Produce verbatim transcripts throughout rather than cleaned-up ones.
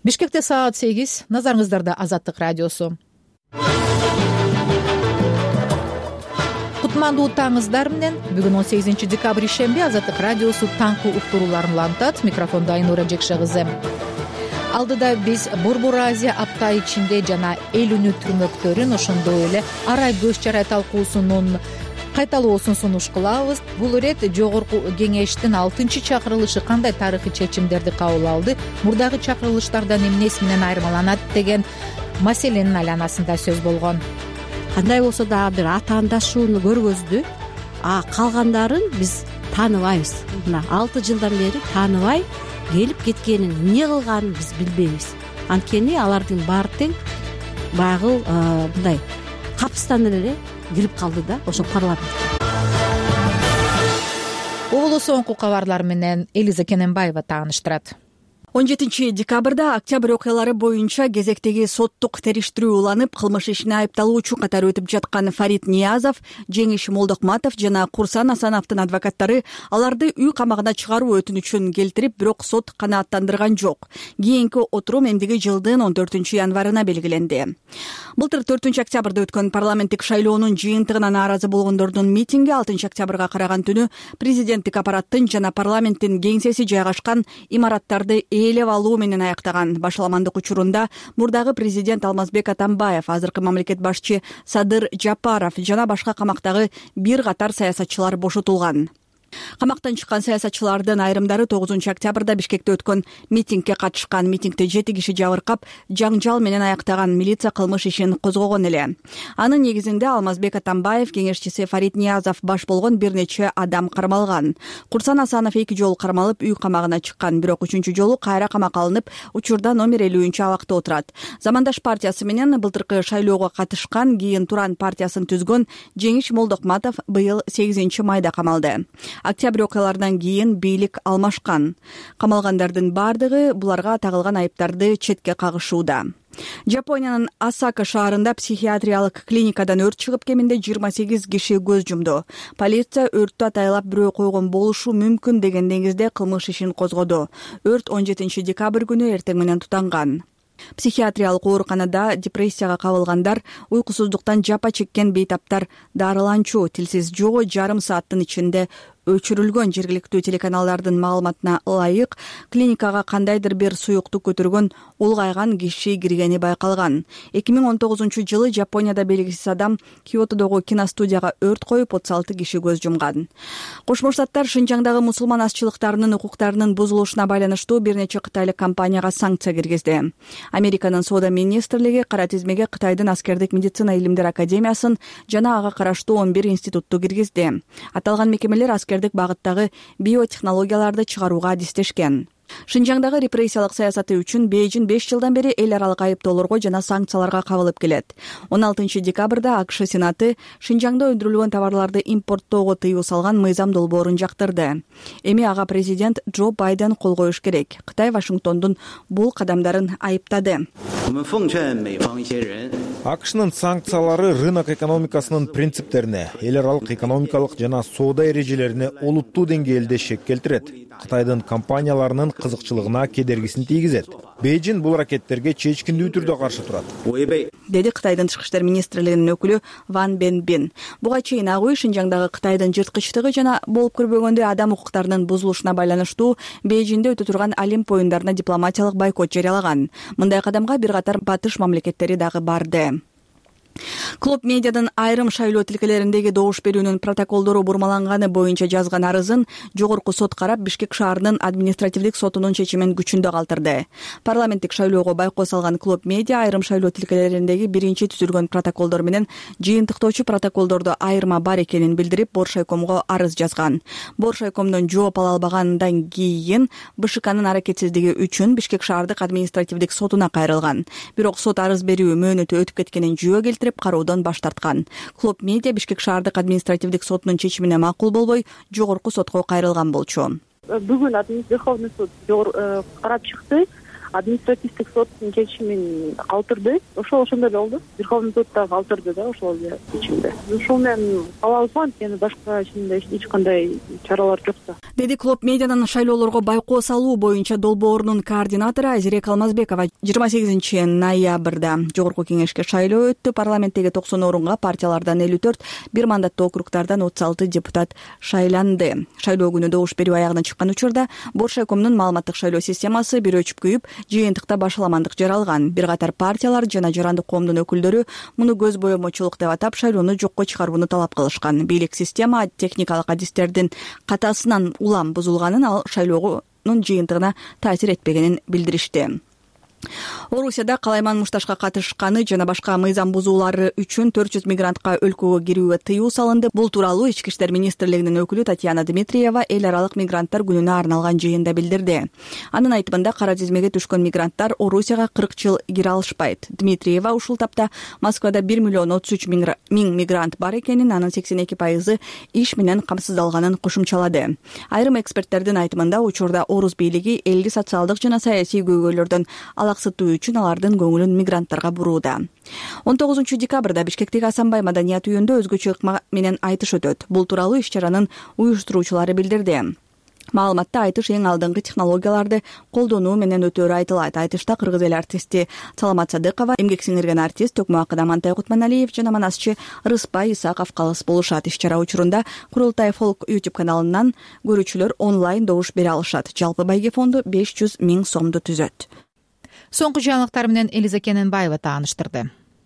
Бишкекте саат сегиз. Назарыңыздарда Азаттык радиосу. Кутмандуу таңыңыздар менен. Бүгүн он сегизинчи декабрь ишемби Азаттык радиосу таңкы уктурууларын улантат. Микрофондо Айнура Жекшегызы. Алдыда биз Борбор Азия апта ичинде жана эл үнү түрмөктөрүн, ошондой эле арай көз чарай талкуусунун кайталоосун сунуш кылабыз. Бул ирет жогорку кеңештин алтынчы чакырылышы кандай тарыхый чечимдерди кабыл алды, мурдагы чакырылыштардан эмнеси менен айырмаланат деген маселенин айланасында сөз болгон. Кандай болсо дагы бир атаандашууну көргөздү, а калгандарын биз тааныбайбыз. Мына алты жылдан бери тааныбай келип кеткенин, эмне кылганын биз билбейбиз. Анткени алардын баары тең баягы мындай капыстан эле кирип калды да ошо парламент. Угулу соңку кабарлар менен Элиза Кененбаева тааныштырат. он жетинчи декабрда октябрь окуялары боюнча кезектеги соттук териштирүү уланып, кылмыш ишине айыпталуучу катары өтүп жаткан Фарид Ниязов, Жеңиш Молдокматов жана Курсан Асановдун адвокаттары аларды үй камагына чыгаруу өтүнүчүн келтирип, бирок сот канааттандырган жок. Кийинки отурум эмдиги жылдын он төртүнчү январына белгиленди. Былтыр төртүнчү октябрда өткөн парламенттик шайлоонун жыйынтыгына нааразы болгондордун митинги алтынчы октябрга караган түнү президенттик аппараттын жана парламенттин кеңсеси жайгашкан имараттарды ээлеп алуу менен аяктаган. Башаламандык учурунда мурдагы президент Алмазбек Атамбаев, азыркы мамлекет башчы Садыр Жапаров жана башка камактагы бир катар саясатчылар бошотулган. Камактан чыккан саясатчылардын айрымдары тогузунчу октябрда Бишкекте өткөн митингге катышкан. Митингде жети киши жабыркап, жаңжал менен аяктаган. Милиция кылмыш ишин козгогон эле. Анын негизинде Алмазбек Атамбаев, кеңешчиси Фарид Ниязов баш болгон бир нече адам кармалган. Курсан Асанов эки жолу кармалып, үй камагына чыккан, бирок үчүнчү жолу кайра камакка алынып, учурда номер элүүнчү абакта отурат. Замандаш партиясы менен былтыркы шайлоого катышкан, кийин Туран партиясын түзгөн Жеңиш Молдокматов быйыл сегизинчи майда камалды. Октябрь окуяларынан кийин бийлик алмашкан. Камалгандардын бардыгы буларга тагылган айыптарды четке кагышууда. Жапониянын Осака шаарында психиатриялык клиникадан өрт чыгып, кеминде жыйырма сегиз киши көз жумду. Полиция өрттү атайлап бирөө койгон болушу мүмкүн деген негизде кылмыш ишин козгоду. Өрт он жетинчи декабрь күнү эртең менен тутанган. Психиатриялык ооруканада депрессияга кабылгандар, уйкусуздуктан жапа чеккен бейтаптар дарыланчу, тилсиз жоо жарым сааттын ичинде өчүрүлгөн. Жергиликтүү телеканалдардын маалыматына ылайык, клиникага кандайдыр бир суюкту көтөргөн улгайган киши киргени байкалган. эки миң он тогузунчу жылы Жапонияда белгисиз адам Киотодогу киностудияга өрт коюп, отуз алты киши көз жумган. Кошмо Штаттар Шинжаңдагы мусулман азчылыктарынын укуктарынын бузулушуна байланыштуу бир нече кытайлык компанияга санкция киргизди. Американын соода министрлиги кара тизмеге Кытайдын аскердик медицина илимдер академиясын жана ага караштуу он бир институтту киргизди. Аталган мекемелер аскердик багыттагы биотехнологияларды чыгарууга адистешкен. Шинжаңдагы репрессиялык саясаты үчүн Бейжин беш жылдан бери эл аралык айыптоолорго жана санкцияларга кабылып келет. он алтынчы декабрда АКШ Сенаты Шинжаңда өндүрүлгөн товарларды импорттоого тыюу салган мыйзам долбоорун жактырды. Эми ага президент Джо Байден кол коюш керек. Кытай Вашингтондун бул кадамдарын айыптады. АКШнын санкциялары рынок экономикасынын принциптерине, эл аралык экономикалык жана соода эрежелерине олуттуу деңгээлде шек келтирет. Кытайдын компанияларынын кызыкчылыгына кедергисин тийгизет. Бейжин бул аракеттерге чечкиндүү түрдө каршы турат, деди Кытайдын тышкы иштер министрлигинин өкүлү Ван Бенбин. Буга чейин ак үй Шинжаңдагы Кытайдын жырткычтыгы жана болуп көрбөгөндө адам укуктарынын бузулушуна байланыштуу Бейжинде өтө турган Олимп оюндарына дипломатиялык бойкот жарыялаган. Мындай кадамга бир катар батыш мамлекеттери дагы барды. Клуб медиадын айрым шайлоо тилкелериндеги добуш берүүнүн протоколдору бурмаланганы боюнча жазган арызын жогорку сот карап, Бишкек шаарынын административдик сотунун чечимин күчүндө калтырды. Парламенттик шайлоого байкоо салган Клуб медиа айрым шайлоо тилкелериндеги биринчи түзүлгөн протоколдор менен жыйынтыктоочу протоколдордо айырма бар экенин билдирип, Боршайкомго арыз жазган. Боршайкомдон жооп ала албагандан кийин БШКнын аракетсиздиги үчүн Бишкек шаардык административдик сотуна кайрылган. Бирок сот арыз берүү мөөнөтү өтүп кеткенин жүйө келтирип, кароодон баш тарткан. Клуб медиа Бишкек шаардык административдик сотунун чечимине макул болбой, жогорку сотко кайрылган болчу. Бүгүн Верховный суд карап чыкты. административдик соттун чечимин калтырды. Ошол ошондой эле болду. Верховный суд да калтырды да ошол эле чечимди. Ушул менен кабалбыз анткени башка чынында эч кандай чаралар жок да. Деди Клоп медианын шайлоолорго байкоо салуу боюнча долбоорунун координатору Айзерек Алмазбекова. жыйырма сегизинчи ноябрда жогорку кеңешке шайлоо өттү. Парламенттеги токсон орунга партиялардан элүү төрт, бир мандаттуу округдардан отуз алты депутат шайланды. Шайлоо күнү добуш берүү аягына чыккан учурда Боршайкомдун маалыматтык шайлоо системасы бир өчүп күйүп, жыйынтыкта башаламандык жаралган. Бир катар партиялар жана жарандык коомдун өкүлдөрү муну көз боемочулук деп атап шайлоону жокко чыгарууну талап кылышкан. Бийлик система техникалык адистердин катасынан улам бузулганын, ал шайлоонун жыйынтыгына таасир этпегенин билдиришти. Орусияда калайман мушташка катышканы жана башка мыйзам бузуулары үчүн төрт жүз мигрантка өлкөгө кирүүгө тыюу салынды. Бул тууралуу Ички иштер министрлигинин өкүлү Татьяна Дмитриева эл аралык мигранттар күнүнө арналган жыйында билдирди. Анын айтымында кара тизмеге түшкөн мигранттар Орусияга кырк жыл кире алышпайт. Дмитриева ушул тапта Москвада бир миллион отуз үч миң мигрант бар экенин, анын сексен эки пайызы иш менен камсыздалганын кошумчалады. Айрым эксперттердин айтымында учурда Орус бийлиги элди социалдык жана саясий көйгөйлөрдөн алаксытуу үчүн алардын көңүлүн мигранттарга бурууда. он тогузунчу декабрда Бишкектеги Асанбай маданият үйүндө өзгөчө ыкма менен айтыш өтөт. Бул тууралуу иш чаранын уюштуруучулары билдирди. Маалыматта айтыш эң алдыңкы технологияларды колдонуу менен өтөөрү айтылат. Айтышта кыргыз эл артисти Саламат Садыкова, эмгек сиңирген артист Төкмө Акын Амантай Кутманалиев жана манасчы Рыспай Исаков калыс болушат. Иш чара учурунда Курултай Фолк YouTube каналынан көрүүчүлөр онлайн добуш бере алышат. Жалпы байге фонду беш жүз миң сомду түзөт. Соңку жаңылыктар менен Элиза Кененбаева тааныштырды.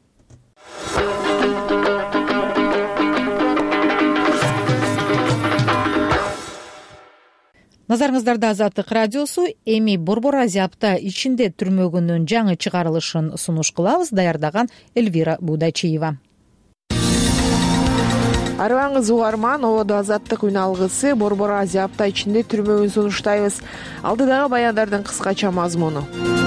Назарыңыздарда Азаттык радиосу. Эми Борбор Азия апта ичинде түрмөгүнүн жаңы чыгарылышын сунуш кылабыз. Даярдаган Эльвира Будайчиева. Арыбаңыз угарман, ободо Азаттык үн алгысы Борбор Азия апта ичинде түрмөгүн сунуштайбыз. Алдыдагы баяндардын кыскача мазмуну.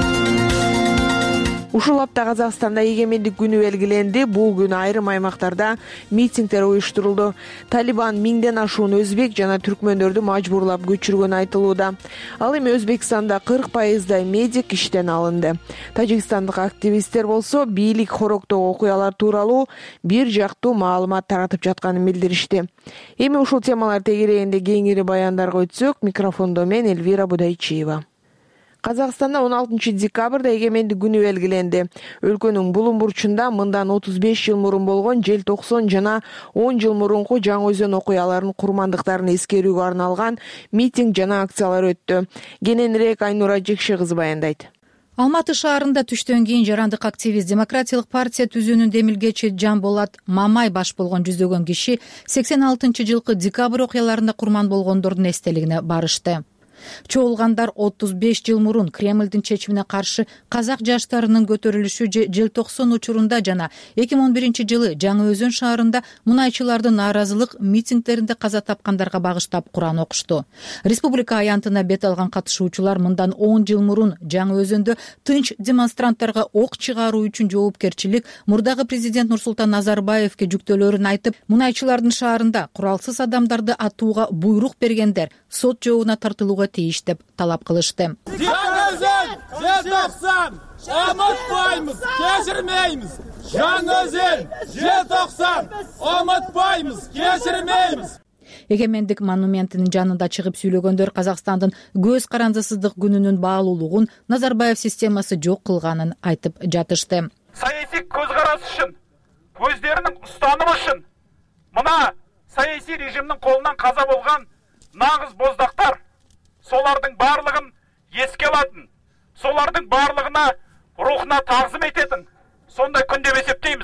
Ушул апта Казакстанда эгемендик күнү белгиленди. Бул күнү айрым аймактарда митингдер уюштурулду. Талибан миңден ашуун өзбек жана түркмөндөрдү мажбурлап көчүргөнү айтылууда. Ал эми Өзбекстанда кырк пайыздай медик иштен алынды. Тажикстандык активисттер болсо бийлик хороктогу окуялар тууралуу бир жактуу маалымат таратып жатканын билдиришти. Эми ушул темалар тегерегинде кеңири баяндарга өтсөк, микрофондо мен Эльвира Будайчиева. Казакстанда он алтынчы декабрда эгемендик күнү белгиленди. Өлкөнүн булум бурчунда мындан отуз беш жыл мурун болгон жел токсон жана он жыл мурунку Жаңы Өзөн окуяларынын курмандыктарын эскерүүгө арналган митинг жана акциялар өттү. Кененирээк Айнура Жекше кызы баяндайт. Алматы шаарында түштөн кийин жарандык активист Демократиялык партия түзүүнүн демилгечи Жамболат Мамай баш болгон жүздөгөн киши сексен алтынчы жылкы декабрь окуяларында курман болгондордун эстелигине барышты. Чогулгандар отуз беш жыл мурун Кремлдин чечимине каршы казак жаштарынын көтөрүлүшү жел токсон учурунда жана эки миң он биринчи жылы Жаңы Өзөн шаарында мунайчылардын нааразылык митингдеринде каза тапкандарга багыштап Куран окушту. Республика аянтына бет алган катышуучулар мындан он жыл мурун Жаңы Өзөндө тынч демонстранттарга ок чыгаруу үчүн жоопкерчилик мурдагы президент Нурсултан Назарбаевке жүктөөлөрүн айтып, мунайчылардын шаарында куралсыз адамдарды атууга буйрук бергендер сот жообуна тартылууга тийиш деп талап кылышты. Жаңы Өзөн, жел токсон, умутпайбыз, кечирмейбиз. Жаңы Өзөн, жел токсон, умутпайбыз, кечирмейбиз. Эгемендик монументинин жанында чыгып сүйлөгөндөр Казакстандын көз карандысыздык күнүнүн баалуулугун Назарбаев системасы жок кылганын айтып жатышты. Саясий көз карасы үчүн, өздөрүнүн устанымы үчүн мына саясий режимдин колунан каза болгон нагыз боздактар солардын барлыгын эске алатын, солардын барлыгына рухуна тагзым этетін сондай күн деп эсептейбиз.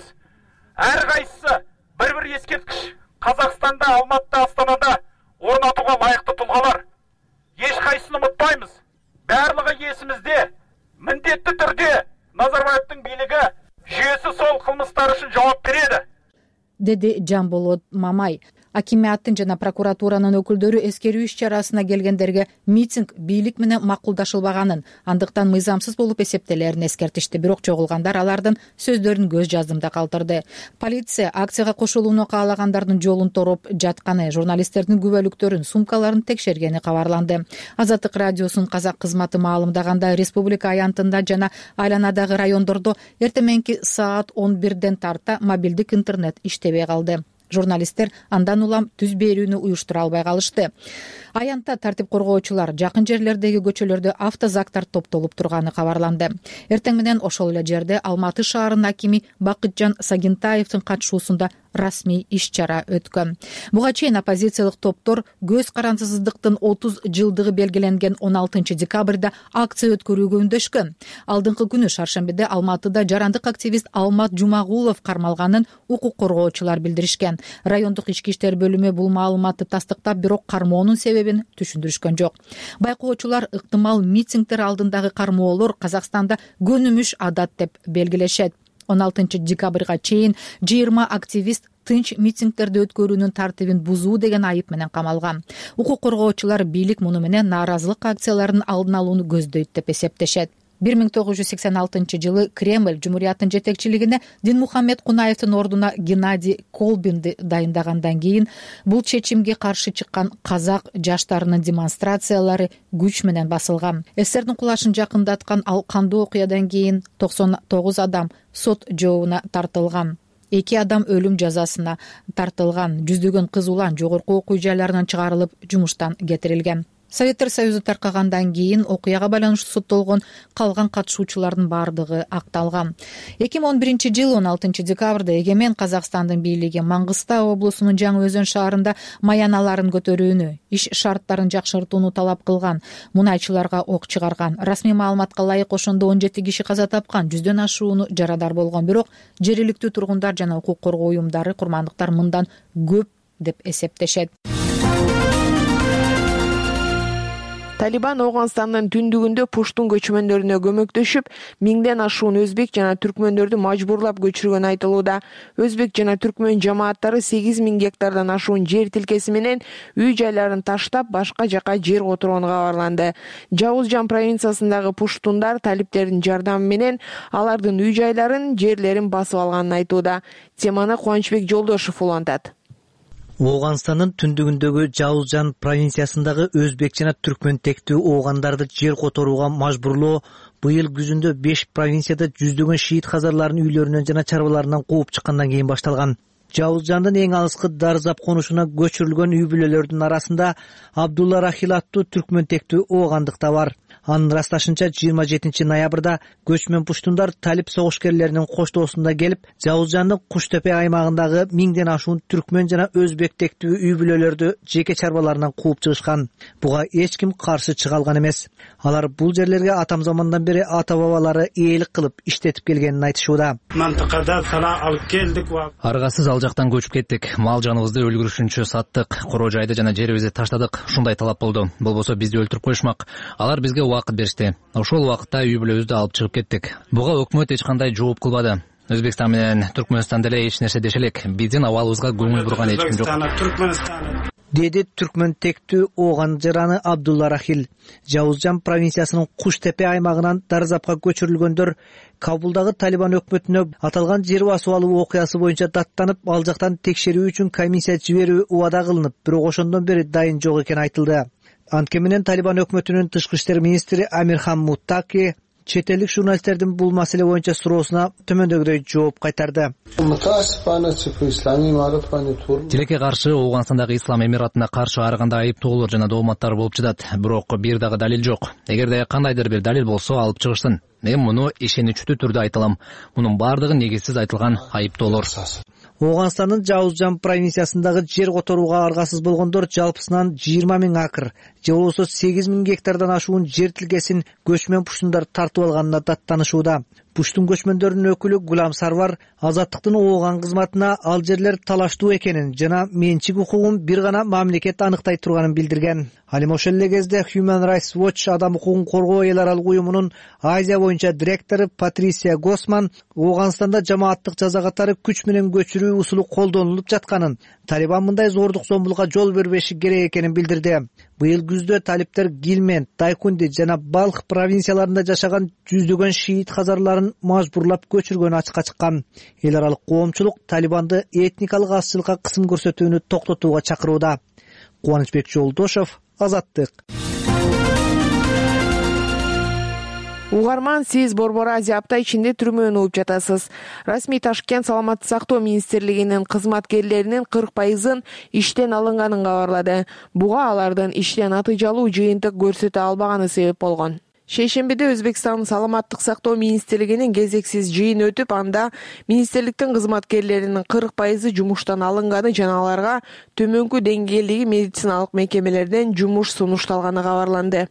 Ар кайсысы бір-бір эскерткич Казакстанда, Алматыда, Астанада орнатууга лайыктуу тулгалар. Эч кайсысын унутпайбыз. Барлыгы эсимизде. Міндетті түрде Назарбаевдин бийлиги жүйөсү сол кылмыштар үчүн жооп береді, деди Жамболот Мамай. акимияттын жана прокуратуранын өкүлдөрү эскерүү иш чарасына келгендерге митинг бийлик менен макулдашылбаганын, андыктан мыйзамсыз болуп эсептелерин эскертишти. Бирок чогулгандар алардын сөздөрүн көз жаздымда калтырды. Полиция акцияга кошулууну каалагандардын жолун тороп жатканы, журналисттердин күбөлүктөрүн, сумкаларын текшергени кабарланды. Азаттык радиосунун казак кызматы маалымдагандай, республика аянтында жана айланадагы райондордо эртеменки саат он бирден тарта мобилдик интернет иштебей калды. Журналисттер андан улам түз берүүнү уюштура албай калышты. Аянтта тартип коргоочулар жакын жерлердеги көчөлөрдө автозактар топтолуп турганы кабарланды. Эртең менен ошол эле жерде Алматы шаарынын акими Бакытжан Сагинтаевдин катышуусунда расмий иш чара өткөн. Буга чейин оппозициялык топтор көз карансыздыктын отуз жылдыгы белгиленген он алтынчы декабрда акция өткөрүүгө үндөшкөн. Алдыңкы күнү шаршембиде Алматыда жарандык активист Алмат Жумагулов кармалганын укук коргоочулар билдиришкен. Райондук ички иштер бөлүмү бул маалыматты тастыктап, бирок кармоонун себебин түшүндүрүшкөн жок. Байкоочулар ыктымал митингдер алдындагы кармоолор Казакстанда көнүмүш адат деп белгилешет. он алтынчы декабрга чейин жыйырма активист тынч митингдерди өткөрүүнүн тартибин бузуу деген айып менен камалган. Укук коргоочулар бийлик муну менен нааразылык акцияларынын алдын алууну көздөйт деп эсептешет. бир миң тогуз жүз сексен алтынчы жылы Кремль Жумурияттын жетекчилигине Динмухаммед Кунаевдин ордуна Геннадий Колбинди дайындагандан кийин бул чечимге каршы чыккан казак жаштарынын демонстрациялары күч менен басылган. СССРдин кулашын жакындаткан ал кандуу окуядан кийин токсон тогуз адам сот жообуна тартылган. эки адам өлүм жазасына тартылган. Жүздөгөн кыз улан жогорку окуу жайларынан чыгарылып, жумуштан кетирилген. Советтер Союзу таркагандан кийин окуяга байланыштуу соттолгон калган катышуучулардын бардыгы акталган. эки миң он биринчи жылы он алтынчы декабрда эгемен Казакстандын бийлиги Маңгыстау облусунун Жаңы Өзөн шаарында маяналарын көтөрүүнү, иш шарттарын жакшыртууну талап кылган, мунайчыларга ок чыгарган. Расмий маалыматка ылайык ошондо он жети киши каза тапкан, жүздөн ашууну жарадар болгон. Бирок жергиликтүү тургундар жана укук коргоо уюмдары курмандыктар мындан көп деп эсептешет. Талибан Ооганстандын түндүгүндө Пуштун көчмөндөрүнө көмөктөшүп, миңден ашуун өзбек жана түркмөндөрдү мажбурлап көчүргөнү айтылууда. Өзбек жана түркмөн жамааттары сегиз миң гектардан ашуун жер тилкеси менен үй жайларын таштап, башка жака жер которгону кабарланды. Жауызжан провинциясындагы пуштундар талиптердин жардамы менен алардын үй жайларын, жерлерин басып алганын айтууда. Теманы Кубанычбек Жолдошов улантат. Ооганстандын түндүгүндөгү Жауызжан провинциясындагы өзбек жана түркмөн тектүү оогандарды жер которууга мажбурлоо быйыл күзүндө беш провинцияда жүздөгөн шиит казарларын үйлөрүнөн жана чарбаларынан кууп чыккандан кийин башталган. Жауызжандын эң алыскы Дарзап конушуна көчүрүлгөн үй бүлөлөрдүн арасында Абдулла Рахил аттуу түркмөн тектүү оогандык да бар. Анын ырасташынча жыйырма жетинчи ноябрда көчмөн пуштундар талип согушкерлеринин коштоосунда келип, Жауызжандын Куштепе аймагындагы миңден ашуун түркмөн жана өзбек тектүү үй бүлөлөрдү жеке чарбаларынан кууп чыгышкан. Буга эч ким каршы чыга алган эмес. Алар бул жерлерге атам замандан бери ата бабалары ээлик кылып иштетип келгенин айтышууда. Аргасыз ал жактан көчүп кеттик. Мал жаныбызды өлгүрүшүнчө саттык, короо жайды жана жерибизди таштадык. Ушундай талап болду. Болбосо бизди өлтүрүп коюшмак. Алар бизге убакыт беришти. Ошол убакытта үй бүлөбүздү алып чыгып кеттик. Буга өкмөт эч кандай жооп кылбады. Өзбекстан менен Түркмөнстан деле эч нерсе деше элек. Биздин абалыбызга көңүл бурган эч ким жок. Деди түркмөн тектүү ооган жараны Абдулла Рахил. Жауызжан провинциясынын Куштепе аймагынан Дарзапка көчүрүлгөндөр Кабулдагы Талибан өкмөтүнө аталган жер басып алуу окуясы боюнча даттанып, ал жактан текшерүү үчүн комиссия жиберүү убада кылынып, бирок ошондон бери дайын жок экени айтылды. Анткени менен Талибан өкмөтүнүн тышкы иштер министри Амирхан Муттаки чет элдик журналисттердин бул маселе боюнча суроосуна төмөндөгүдөй жооп кайтарды. Тилекке каршы Ооганстандагы Ислам Эмиратына каршы ар кандай айыптоолор жана дооматтар болуп жатат. Бирок бир дагы далил жок. Эгерде кандайдыр бир далил болсо алып чыгышсын. Мен муну ишеничтүү түрдө айтылам. Мунун бардыгы негизсиз айтылган айыптоолор. Ооганстандын Жауызжан провинциясындагы жер которууга аргасыз болгондор жалпысынан жыйырма миң акр, же болбосо сегиз миң гектардан ашуун жер тилкесин көчмөн пуштундар тартып алганына даттанышууда. Пуштун көчмөндөрүнүн өкүлү Гулам Сарвар азаттыктын ооган кызматына ал жерлер талаштуу экенин жана менчик укугун бир гана мамлекет аныктай турганын билдирген. Ал эми ошол эле кезде Human Rights Watch адам укугун коргоо эл аралык уюмунун Азия боюнча директору Патрисия Госман Ооганстанда жамааттык жаза катары күч менен көчүрүү усулу колдонулуп жатканын, Талибан мындай зордук зомбулукка жол бербеши керек экенин билдирди. Быйыл күздө талиптер Гилмен, Дайкунди жана Балх провинцияларында жашаган жүздөгөн шиит хазарларын мажбурлап көчүргөнү ачыкка чыккан. Эл аралык коомчулук Талибанды этникалык азчылыкка кысым көрсөтүүнү токтотууга чакырууда. Кубанычбек Жолдошов, Азаттык. Угарман, сиз Борбор Азия апта ичинде түрмөнү угуп жатасыз. Расмий Ташкент Саламаттык сактоо министрлигинин кызматкерлеринин кырк пайызын иштен алынганын кабарлады. Буга алардын иштен натыйжалуу жыйынтык көрсөтө албаганы себеп болгон. Шейшембиде Өзбекстандын Саламаттык сактоо министрлигинин кезексиз жыйын өтүп, анда министрликтин кызматкерлеринин кырк пайызы жумуштан алынганы жана аларга төмөнкү деңгээлдеги медициналык мекемелерден жумуш сунушталганы кабарланды.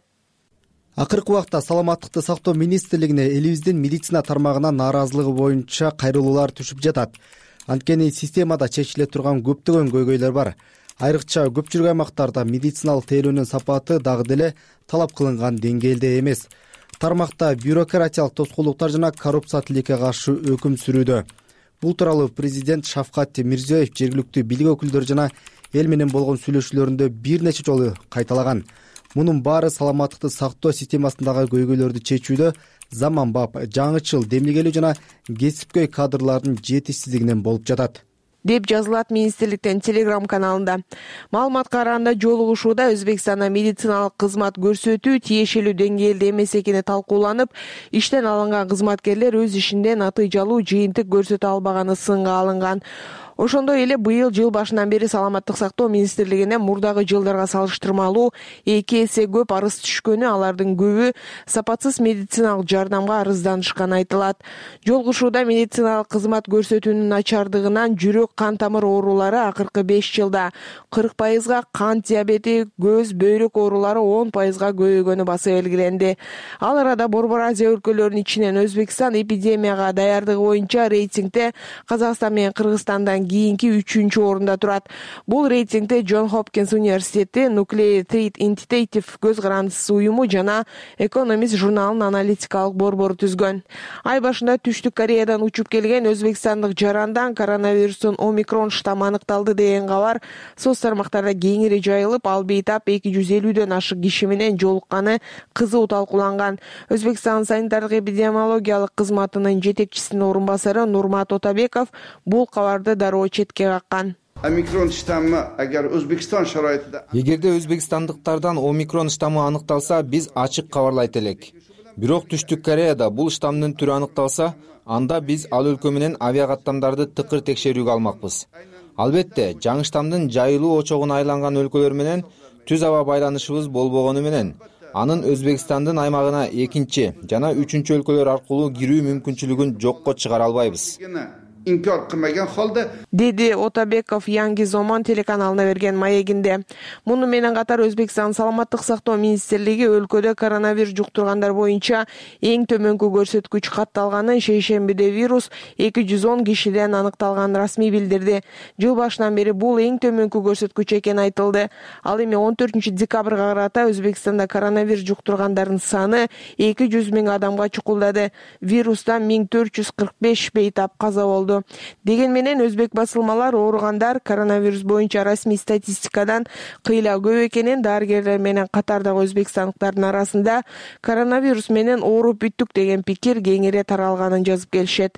Акыркы убакта Саламаттыкты сактоо министрлигине элибиздин медицина тармагына нааразылыгы боюнча кайрылуулар түшүп жатат. Анткени системада чечиле турган көптөгөн көйгөйлөр бар. Айрыкча көпчүлүк аймактарда медициналык тейлөөнүн сапаты дагы деле талап кылынган деңгээлде эмес. Тармакта бюрократиялык тоскоолдуктар жана коррупция тилекке каршы өкүм сүрүүдө. Бул тууралуу президент Шавкат Мирзиёев жергиликтүү бийлик өкүлдөрү жана эл менен болгон сүйлөшүүлөрүндө бир нече жолу кайталаган. Мунун баары саламаттыкты сактоо системасындагы көйгөйлөрдү чечүүдө заманбап, жаңычыл, демилгелүү жана кесипкөй кадрлардын жетишсиздигинен болуп жатат, деп жазылат министрликтин Telegram каналында. Маалыматка караганда, жолугушууда Өзбекстанда медициналык кызмат көрсөтүү тиешелүү деңгээлде эмес экени талкууланып, иштен алынган кызматкерлер өз ишинде натыйжалуу жыйынтык көрсөтө албаганы сынга алынган. Ошондой эле быйыл жыл башынан бери Саламаттык сактоо министрлигине мурдагы жылдарга салыштырмалуу эки эсе көп арыз түшкөнү, алардын көбү сапатсыз медициналык жардамга арызданышканы айтылат. Жолугушууда медициналык кызмат көрсөтүүнүн начардыгынан жүрөк кан тамыр оорулары акыркы беш жылда кырк пайызга, кант диабети, көз, бөйрөк оорулары он пайызга көбөйгөнү баса белгиленди. Ал арада Борбор Азия өлкөлөрүнүн ичинен Өзбекстан эпидемияга даярдыгы боюнча рейтингде Казакстан менен Кыргызстандан кийинки үчүнчү орунда турат. Бул рейтингде Джон Хопкинс университети, Nuclear Threat Initiative көз карандысыз уюму жана Economist журналынын аналитикалык борбору түзгөн. Ай башында Түштүк Кореядан учуп келген өзбекстандык жарандан коронавирустун омикрон штаммы аныкталды деген кабар соц тармактарда кеңири жайылып, ал бейтап эки жүз элүүдөн ашык киши менен жолукканы кызуу талкууланган. Өзбекстан санитардык эпидемиологиялык кызматынын жетекчисинин орун басары Нурмат Отабеков бул кабарды дароо четке каккан. Омикрон штаммы агар Өзбекстан шарайтында Эгерде өзбекстандыктардан омикрон штаммы аныкталса, биз ачык кабарлайт элек. Бирок Түштүк Кореяда бул штаммдын түрү аныкталса, анда биз ал өлкө менен авиа каттамдарды тыкыр текшерүүгө алмакпыз. Албетте, жаңы штаммдын жайылуу очогуна айланган өлкөлөр менен түз аба байланышыбыз болбогону менен анын Өзбекстандын аймагына экинчи жана үчүнчү өлкөлөр аркылуу кирүү мүмкүнчүлүгүн жокко чыгара албайбыз, инкар кылмаган халда, деди Отабеков Yangi Zaman телеканалына берген маегинде. Муну менен катар Өзбекстан Саламаттык сактоо министрлиги өлкөдө коронавирус жуктургандар боюнча эң төмөнкү көрсөткүч катталганын, шейшембиде вирус эки жүз он кишиден аныкталганын расмий билдирди. Жыл башынан бери бул эң төмөнкү көрсөткүч экени айтылды. Ал эми он төртүнчү декабрга карата Өзбекстанда коронавирус жуктургандардын саны эки жүз миң адамга чукулдады. Вирустан миң төрт жүз кырк беш бейтап каза болду. Деген менен өзбек басылмалар ооругандар коронавирус боюнча расмий статистикадан кыйла көп экенин, дарыгерлер менен катардагы өзбекстандыктардын арасында коронавирус менен ооруп бүттүк деген пикир кеңири таралганын жазып келишет.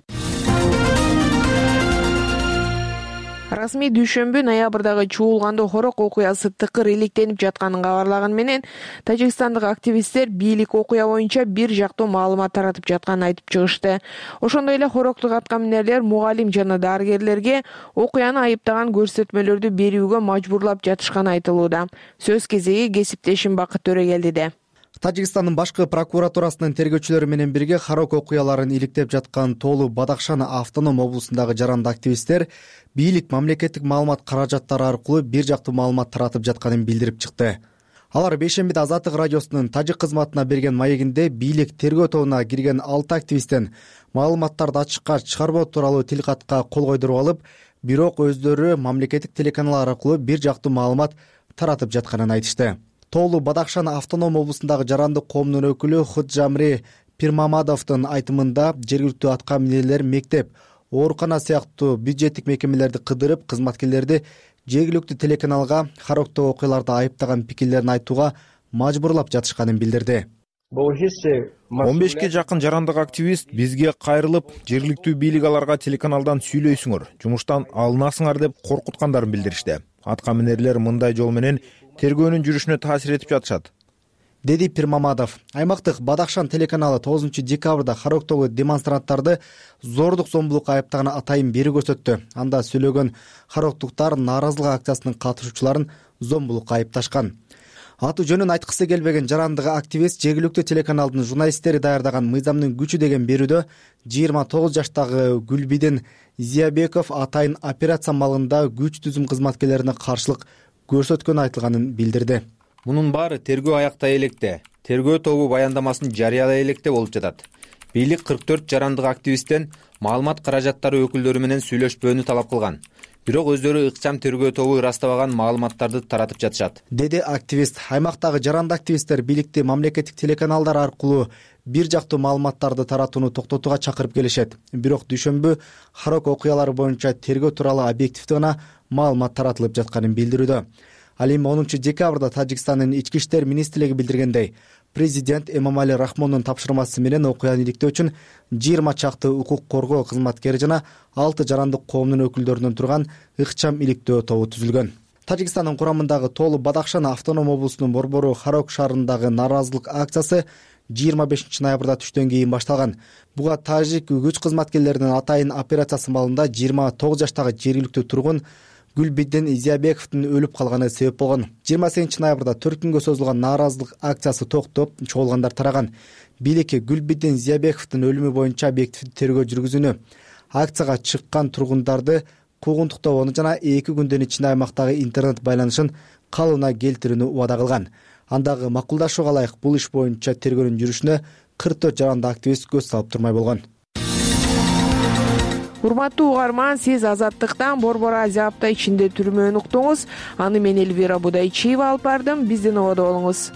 Расмий дүйшөмбү ноябрдагы чуулгандоо хорок окуясы тыкыр иликтенип жатканын кабарлаган менен тажикстандык активисттер бийлик окуя боюнча бир жактуу маалымат таратып жатканын айтып чыгышты. Ошондой эле хороктук аткаминерлер мугалим жана дарыгерлерге окуяны айыптаган көрсөтмөлөрдү берүүгө мажбурлап жатышканы айтылууда. Сөз кезеги кесиптешим Бакыт Төрөгелдиде. Тажикстандын башкы прокуратурасынын тергөөчүлөрү менен бирге хорок окуяларын иликтеп жаткан Тоолу Бадакшан автоном облусундагы жаранды активисттер бийлик мамлекеттик маалымат каражаттары аркылуу бир жактуу маалымат таратып жатканын билдирип чыкты. алар бейшембиде Азаттык радиосунун тажик кызматына берген маегинде бийлик тергөө тобуна кирген алты активисттен маалыматтарды ачыкка чыгарбоо тууралуу тилкатка кол койдуруп алып, бирок өздөрү мамлекеттик телеканалдар аркылуу бир жактуу маалымат таратып жатканын айтышты. Тоолу Бадахшан автоном облусундагы жарандык коомдун өкүлү Худжамри Пирмамадовдун айтымында жергиликтүү атка минерлер мектеп, оорукана сыяктуу бюджеттик мекемелерди кыдырып, кызматкерлерди жергиликтүү телеканалга характуу окуяларды айыптаган пикирлерин айтууга мажбурлап жатышканын билдирди. он бешке жакын жарандык активист бизге кайрылып, жергиликтүү бийлик аларга телеканалдан сүйлөйсүңөр, жумуштан алынасыңар деп коркуткандарын билдиришти. Атка минерлер мындай жол менен тергөөнүн жүрүшүнө таасир этип жатышат, деди Пирмамадов. Аймактык Бадахшан телеканалы тогузунчу декабрда Характогу демонстранттарды зордук зомбулукка айыптаган атайын бери көрсөттү. Анда сүйлөгөн характуктар нааразылык акциясынын катышуучуларын зомбулукка айыпташкан. Аты жөнүн айткысы келбеген жарандык активист жергиликтүү телеканалдын журналисттери даярдаган «Мыйзамдын күчү» деген берүүдө жыйырма тогуз жаштагы Гүлбиден Зиябеков атайын операция маалында күч түзүм кызматкерлерине каршылык көрсөткөнү айтылганын билдирди. Мунун баары тергөө аяктай электе, тергөө тобу баяндамасын жарыялай электе болуп жатат. Бийлик кырк төрт жарандык активисттен маалымат каражаттары өкүлдөрү менен сүйлөшпөөнү талап кылган. Бирок өздөрү ыкчам тергөө тобу ырастабаган маалыматтарды таратып жатышат, деди активист. Аймактагы жаранды активисттер бийликти мамлекеттик телеканалдар аркылуу бир жактуу маалыматтарды таратууну токтотууга чакырып келишет. Бирок дүйшөмбү Харок окуялары боюнча тергөө тууралуу объективдүү гана маалымат таратылып жатканын билдирүүдө. Ал эми онунчу декабрда Тажикстандын ички иштер министрлиги билдиргендей, президент Эмомали Рахмондун тапшырмасы менен окуяны иликтөө үчүн жыйырма чакты укук коргоо кызматкери жана алты жарандык коомдун өкүлдөрүнөн турган ыкчам иликтөө тобу түзүлгөн. Тажикстандын курамындагы Тоолу Бадахшан автоном облусунун борбору Харок шаарындагы нааразылык акциясы жыйырма бешинчи ноябрда түштөн кийин башталган. Буга тажик күч кызматкерлеринин атайын операциясы маалында жыйырма тогуз жаштагы жергиликтүү тургун Гүлбиден Зиябековдун өлүп калганы себеп болгон. жыйырма сегизинчи ноябрда төрт күнгө созулган нааразылык акциясы токтоп, чогулгандар тараган. Бийлик Гүлбиден Зиябековдун өлүмү боюнча объективдүү тергөө жүргүзүүнү, акцияга чыккан тургундарды куугунтуктоону жана эки күндүн ичинде аймактагы интернет байланышын калыбына келтирүүнү убада кылган. Андагы макулдашууга ылайык бул иш боюнча тергөөнүн жүрүшүнө кырк төрт жаранды активист көз салып турмай болгон. Урматтуу угарман, сиз Азаттыктан Борбор Азия апта ичинде түрмөөнү уктуңуз. Аны мен Эльвира Будайчиева алып бардым. Биздин ободо болуңуз.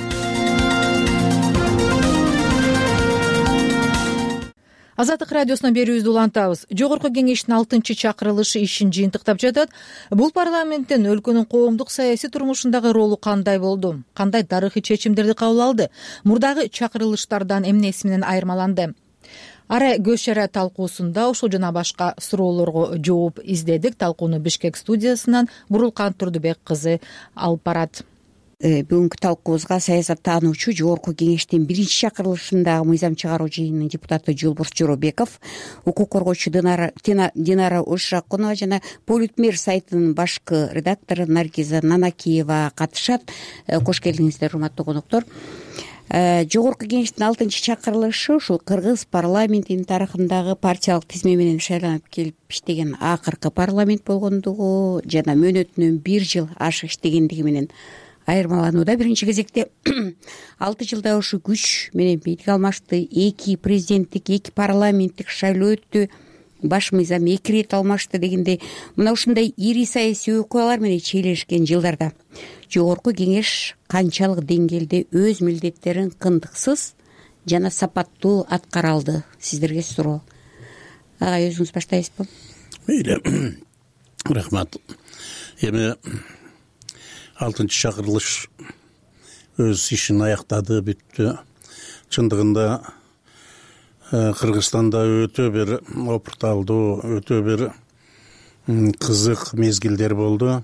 Азаттык радиосунан берүүбүздү улантабыз. Жогорку кеңештин алтынчы чакырылышы ишин жыйынтыктап жатат. Бул парламенттин өлкөнүн коомдук саясий турмушундагы ролу кандай болду? Кандай тарыхый чечимдерди кабыл алды? Мурдагы чакырылыштардан эмнеси менен айырмаланды? Ара көз чара талкуусунда ушул жана башка суроолорго жооп издедик. Талкууну Бишкек студиясынан Бурулкан Турдубек кызы алып барат. Бүгүнкү талкуубузга саясаттануучу жогорку кеңештин биринчи чакырылышындагы мыйзам чыгаруу жыйынынын депутаты Жолборс Жоробеков, укук коргоочу Динара Ушакунова жана Политмер сайтынын башкы редактору Наргиза Нанакиева катышат. Кош келиңиздер, урматтуу коноктор. Жогорку кеңештин алтынчы чакырылышы ушул Кыргыз парламентинин тарыхындагы партиялык тизме менен шайланып келип иштеген акыркы парламент болгондугу жана мөөнөтүнөн бир жыл ашык иштегендиги менен айырмаланууда. Биринчи кезекте алты жылда ушу күч менен бийлик алмашты, эки президенттик, эки парламенттик шайлоо өттү, баш мыйзам эки ирет алмашты дегендей, мына ушундай ири саясий окуялар менен чийлешкен жылдарда жогорку кеңеш канчалык деңгээлде өз милдеттерин кындыксыз жана сапаттуу аткара алды? Сиздерге суроо. Агай, өзүңүз баштайсызбы? Мейли, рахмат. Эми алтынчы чакырылыш өз ишин аяктады, бүттү. Чындыгында Кыргызстанда өтө бир опурталдуу, өтө бир кызык мезгилдер болду.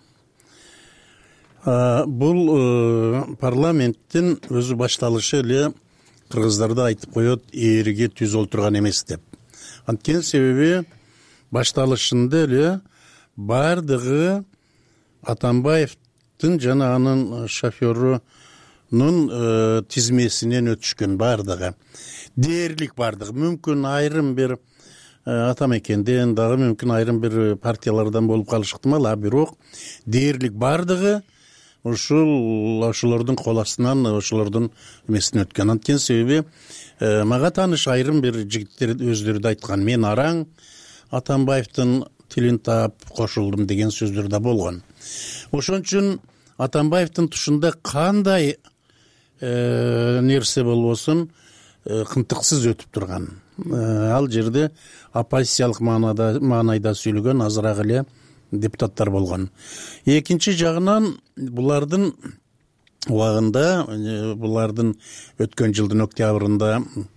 Бул парламенттин өзү башталышы эле кыргыздарды айтып коет, ээриге түз олтурган эмес деп. Анткени себеби башталышында эле бардыгы Атамбаевдин жана анын шоферунун тизмесинен өтүшкөн, бардыгы. Дээрлик бардыгы. Мүмкүн айрым бир Атамекенден дагы, мүмкүн айрым бир партиялардан болуп калышы ыктымал, а бирок дээрлик бардыгы ушул ошолордун кол астынан ошолордун эмесинен өткөн. Анткени себеби мага тааныш айрым бир жигиттер өздөрү да айткан, мен араң Атамбаевдин тилин таап кошулдум деген сөздөр да болгон. Ошон үчүн Атамбаевдин тушунда кандай нерсе болбосун кымтыксыз өтүп турган. Ал жерде оппозициялык маанайда сүйлөгөн азыраак эле депутаттар болгон. Экинчи жагынан булардын убагында, булардын өткөн жылдын октябрында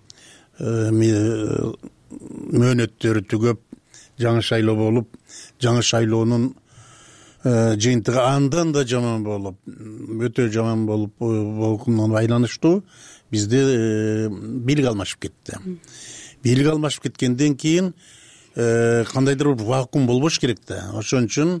мөөнөттөрү түгөп, жаңы шайлоо болуп, жаңы шайлоонун жыйынтыгы андан да жаман болуп, өтө жаман болуп болгонуна байланыштуу бизде бийлик алмашып кетти. Бийлик алмашып кеткенден кийин кандайдыр бир вакуум болбош керек да. Ошон үчүн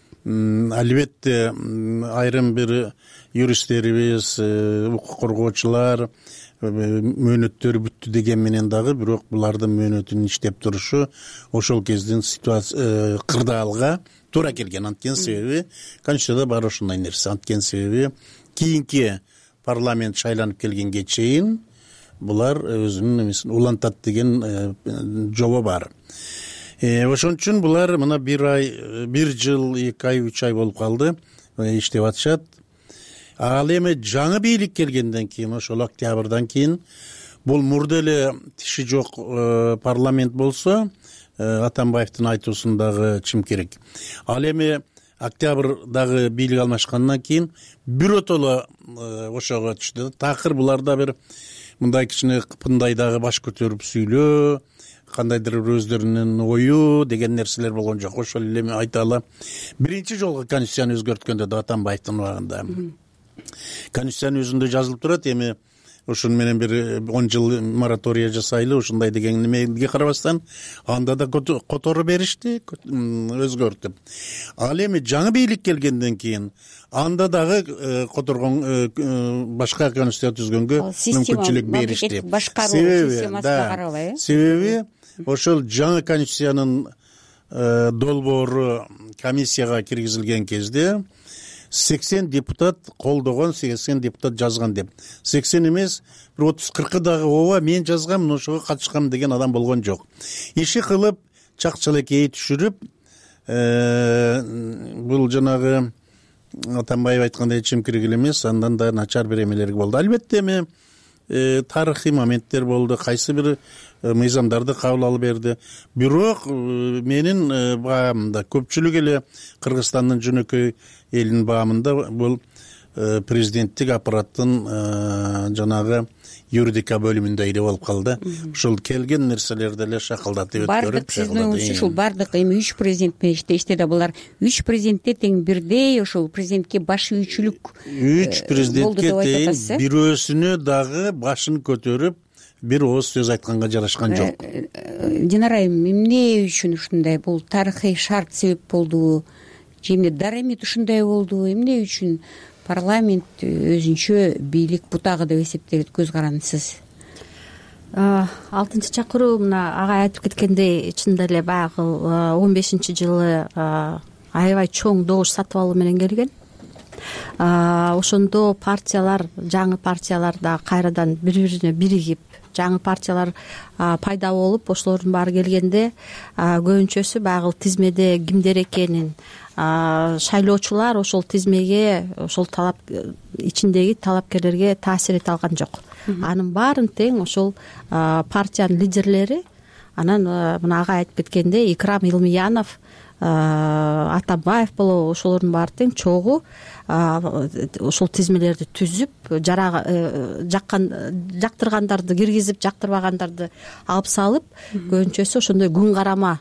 албетте айрым бир юристтерибиз, укук коргоочулар мөөнөттөрү бүттү деген менен дагы, бирок булардын мөөнөтүнүн иштеп турушу ошол кездин ситуация кырдаалга туура келген. Анткени себеби конституцияда бар ошондой нерсе. Анткени себеби кийинки парламент шайланып келгенге чейин булар өзүнүн эмесин улантат деген жобо бар. Ошон үчүн булар мына бир ай, бир жыл, эки ай, үч ай болуп калды, иштеп атышат. Ал эми жаңы бийлик келгенден кийин, ошол октябрдан кийин бул мурда эле тиши жок парламент болсо, Атамбаевдин айтуусундагы чим керек. Ал эми октябрдагы бийлик алмашкандан кийин биротоло ошого түштү. Такыр буларда бир мындай кичине кыпындай дагы баш көтөрүп сүйлөө, кандайдыр бир өздөрүнүн ою деген нерселер болгон жок. Ошол эле мен айта алам. Биринчи жолу конституцияны өзгөрткөндө да Атамбаевдин убагында. Конституциянын өзүндө жазылып турат, эми ошон менен бир он жыл моратория жасайлы, ушундай деген немеге карабастан анда да которо беришти, өзгөртүп. Ал эми жаңы бийлик келгенден кийин анда дагы которгон башка конституция түзгөнгө мүмкүнчүлүк беришти. Себеби, себеби ошол жаңы конституциянын долбоору комиссияга киргизилген кезде сексен депутат колдогон, сексен депутат жазган деп. сексен эмес, бир отуз кыркы дагы ооба мен жазгам, ошого катышкам деген адам болгон жок. Иши кылып, чак-чалекей түшүрүп, бул жанагы Атамбаев айткандай чимкирик эле эмес, андан да начар бир эмелер болду. Албетте эми тарыхый моменттер болду, кайсы бир мыйзамдарды кабыл алып берди. Бирок менин баамда көпчүлүк эле Кыргызстандын жөнөкөй элинин баамында бул президенттик аппараттын жанагы юридика бөлүмүндө эле болуп калды. Ушул келген нерселерди эле шакылдатып өткөрүп, сиздин оюңузча ушул бардык эми үч президент менен иштешти да, булар үч президентте тең бирдей ошол президентке баш ийүүчүлүк үч президентке тең бирөөсүнө дагы башын көтөрүп бир ооз сөз айтканга жарашкан жок. Динара айым, эмне үчүн ушундай? Бул тарыхый шарт себеп болдубу? Же эмне дарамет ушундай болду? Эмне үчүн парламент өзүнчө бийлик бутагы деп эсептейт? Көз карандысыз. алтынчы чакыруу мына агай айтып кеткендей, чынында эле баягы он бешинчи жылы аябай чоң добуш сатып алуу менен келген. Ошондо партиялар, жаңы партиялар да кайрадан бири-бирине биригип, жаңы партиялар пайда болуп, ошолордун баары келгенде көбүнчөсү баягы тизмеде кимдер экенин, шайлоочулар ошол тизмеге, ошол талап ичиндеги талапкерлерге таасир эте алган жок. Анын баарын тең ошол партиянын лидерлери, анан мына агай айтып кеткендей, Икрам Илмиянов, Атамбаев болобу, ошолордун баары тең чогуу ошол тизмелерди түзүп, жаккан жактыргандарды киргизип, жактырбагандарды алып салып, көбүнчөсү ошондой күн карама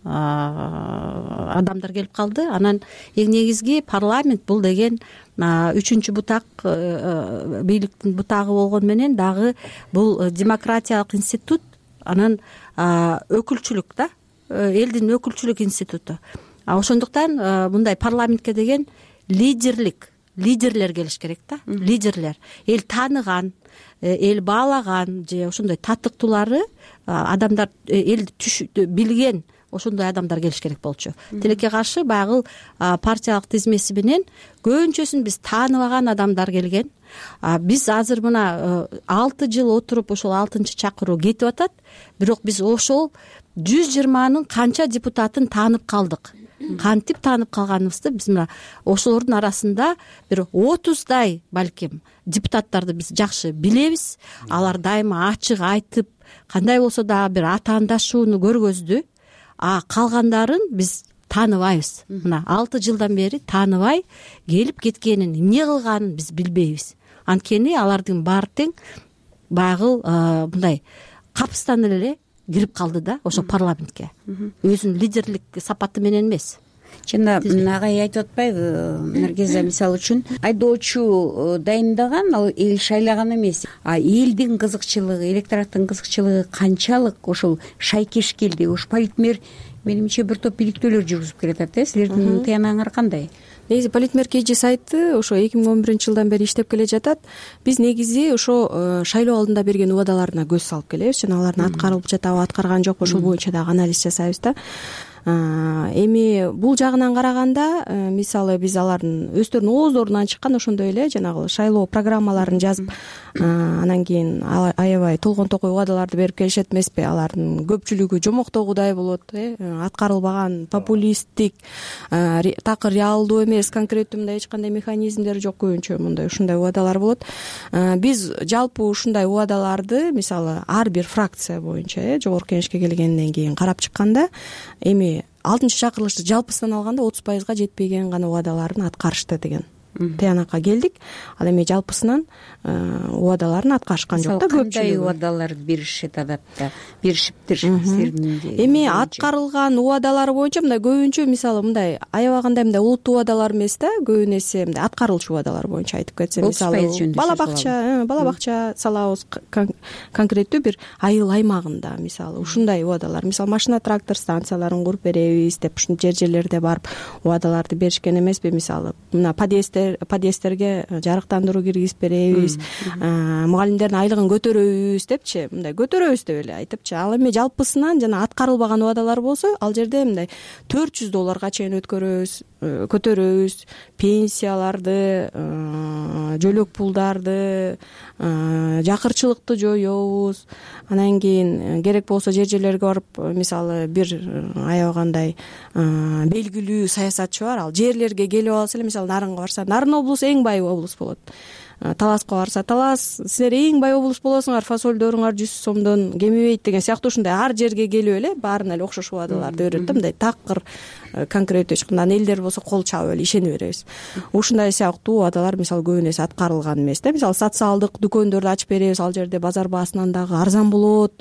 адамдар келип калды. Анан эң негизги парламент бул деген үчүнчү бутак, бийликтин бутагы болгон менен дагы бул демократиялык институт, анан өкүлчүлүк да, элдин өкүлчүлүк институту. Ошондуктан мындай парламентке деген лидерлик, лидерлер келиш керек да, лидерлер. Эл тааныган, эл баалаган же ошондой татыктуулары адамдар, элди билген ошондой адамдар келиш керек болчу. Тилекке каршы баягы партиялык тизмеси менен көбүнчөсүн биз тааныбаган адамдар келген. Биз азыр мына алты жыл отуруп ошол алтынчы чакыруу кетип атат, бирок биз ошол жүз жыйырманын канча депутатын таанып калдык. Кантип таанып калганыбызды биз мына ошолордун арасында бир отуздай балким депутаттарды биз жакшы билебиз. Алар дайыма ачык айтып, кандай болсо дагы бир атаандашууну көргөздү. А калгандарын биз тааныбайбыз. Мына алты жылдан бери тааныбай келип кеткенин, эмне кылганын биз билбейбиз. Анткени алардын баары тең баягы мындай капыстан эле кирип калды да ошо парламентке. Өзүнүн лидерлик сапаты менен эмес. Жана агай айтып атпайбы, Наргиза мисалы үчүн айдоочу дайындаган, ал эл шайлаган эмес. А элдин кызыкчылыгы, электораттын кызыкчылыгы канчалык ошол шайкеш келди. Ош политмер менимче бир топ иликтөөлөр жүргүзүп келатат да. Силердин тыянагыңар кандай? Негизи политмер кежи сайты ошо эки миң он биринчи жылдан бери иштеп келе жатат. Биз негизи ошо шайлоо алдында берген убадаларына көз салып келебиз жана алардын аткарылып жатабы, аткарган жокпу, ошол боюнча дагы анализ жасайбыз да. Эми бул жагынан караганда, мисалы биз алардын өздөрүнүн ооздорунан чыккан ошондой эле жанагы шайлоо программаларын жазып, анан кийин аябай толгон токой убадаларды берип келишет эмеспи? Алардын көпчүлүгү жомоктогудай болот, аткарылбаган, популисттик, такыр реалдуу эмес, конкреттүү мындай эч кандай механизмдер жок, көбүнчө мындай ушундай убадалар болот. Биз жалпы ушундай убадаларды мисалы ар бир фракция боюнча жогорку кеңешке келгенден кийин карап чыкканда, эми алтынчы чакырылышты жалпысынан алганда отуз пайызга жетпеген гана убадаларын аткарышты деген тыянакка келдик. Ал эми жалпысынан убадаларын аткарышкан жок да. Кандай убадаларды беришет адатта? Беришиптир. Эми аткарылган убадалар боюнча мындай көбүнчө мисалы мындай аябагандай мындай улуттуу убадалар эмес да, көбүн эсе мындай аткарылчу убадалар боюнча айтып кетсем, мисалы бала бакча, бала бакча салабыз, конкреттүү бир айыл аймагында мисалы ушундай убадалар, мисалы машина трактор станцияларын куруп беребиз деп ушул жер жерлерде барып убадаларды беришкен эмеспи? Мисалы мына подъезддер подъезддерге жарыктандыруу киргизип беребиз, мугалимдердин айлыгын көтөрөбүз депчи, мындай көтөрөбүз деп эле айтыпчы. Ал эми жалпысынан жана аткарылбаган убадалар болсо, ал жерде мындай төрт жүз долларга чейин өткөрөбүз, көтөрөбүз, пенсияларды, жөлөк пулдарды, жакырчылыкты жоёбуз. Анан кийин керек болсо жер жерлерге барып, мисалы бир аябагандай белгилүү саясатчы бар, ал жерлерге келип алса эле, мисалы Нарынга барса, Нарын облусу эң бай облус болот. Таласка барса, Талас, силер эң бай облус болосуңар, фасолдоруңар жүз сомдон кемибейт деген сыяктуу ушундай ар жерге келип эле баарына эле окшош убадаларды берет да, мындай такыр конкреттүү эч кандай элдер болсо кол чабып эле ишене беребиз. Ушундай сыяктуу убадалар мисалы көбүн эсе аткарылган эмес да. Мисалы социалдык дүкөндөрдү ачып беребиз, ал жерде базар баасынан дагы арзан болот,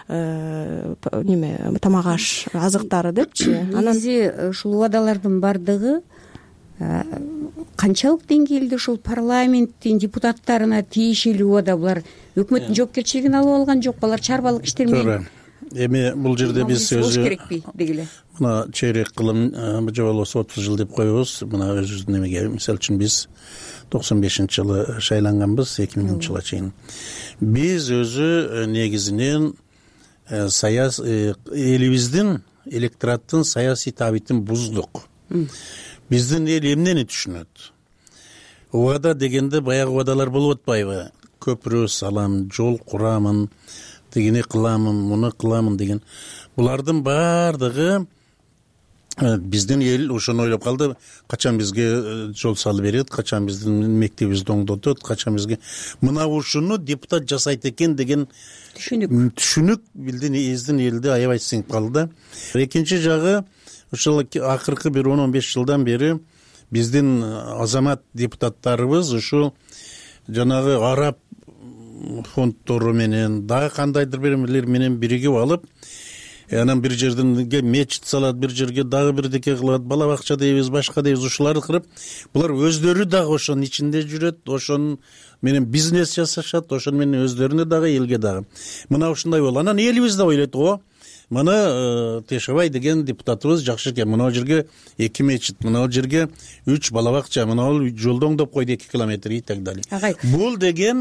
неме тамак аш азыктары депчи. Негизи ушул убадалардын бардыгы канчалык деңгээлде ушул парламенттин депутаттарына тиешелүү убада? Булар өкмөттүн жоопкерчилигин алып алган жокпу? Алар чарбалык иштер менен туура. Эми бул жерде биз өзү керекпи дегиле. Мына чейрек кылым же болбосо отуз жыл деп коебуз. Мына өзүбүздүн эмеге, мисалы үчүн биз токсон бешинчи жылы шайланганбыз, эки миңинчи жылга чейин. Биз өзү негизинен саяс элибиздин электораттын саясий табитин буздук. Биздин эл эмнени түшүнөт? Убада дегенде баягы убадалар болуп атпайбы? Көпүрө салам, жол курамын, дегени кыламын, муну кыламын деген. Булардын баардыгы биздин эл ошону ойлоп калды. Качан бизге жол салып берет, качан биздин мектебибизди оңдотот, качан бизге мына ушуну депутат жасайт экен деген түшүнүк түшүнүк биздин элде аябай сиңип калды. Экинчи жагы, ушул акыркы бир он он беш жылдан бери биздин азамат депутаттарыбыз ушу жанагы араб фонддору менен дагы кандайдыр бирлер менен биригип алып, анан бир жерден мечит салат, бир жерге дагы бирдеке кылат, бала бакча дейбиз, башка дейбиз, ушуларды кырып, булар өздөрү дагы ошонун ичинде жүрөт, ошонун менен бизнес жасашат, ошону менен өздөрүнө дагы, элге дагы. Мына ушундай болду. Анан элибиз да ойлойт, о, мына Тешебай деген депутатыбыз жакшы экен, мына жерге эки мечит, мына жерге үч бала бакча, мына жолдоң деп койду эки километр и так далее. Бул деген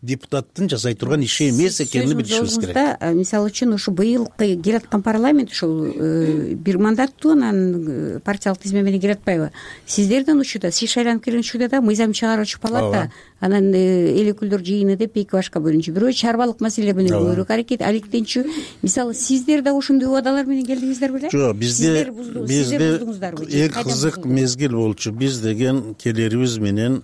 депутаттын жасай турган иши эмес экенин билишибиз керек. Мисалы үчүн ушу быйылкы келаткан парламент ушул бир мандаттуу анан партиялык тизме менен келатпайбы? Сиздердин учурда сиш айланып келген учурда да мыйзам чыгаруучу палата, анан эл өкүлдөр жыйыны деп эки башка бөлүнчү. Бирөө чарбалык маселелер менен көбүрөөк аракет, алектенчү. Мисалы сиздер да ошондой убадалар менен келдиңиздер беле? Жок, бизде бизде эң кызык мезгил болчу. Биз деген келерибиз менен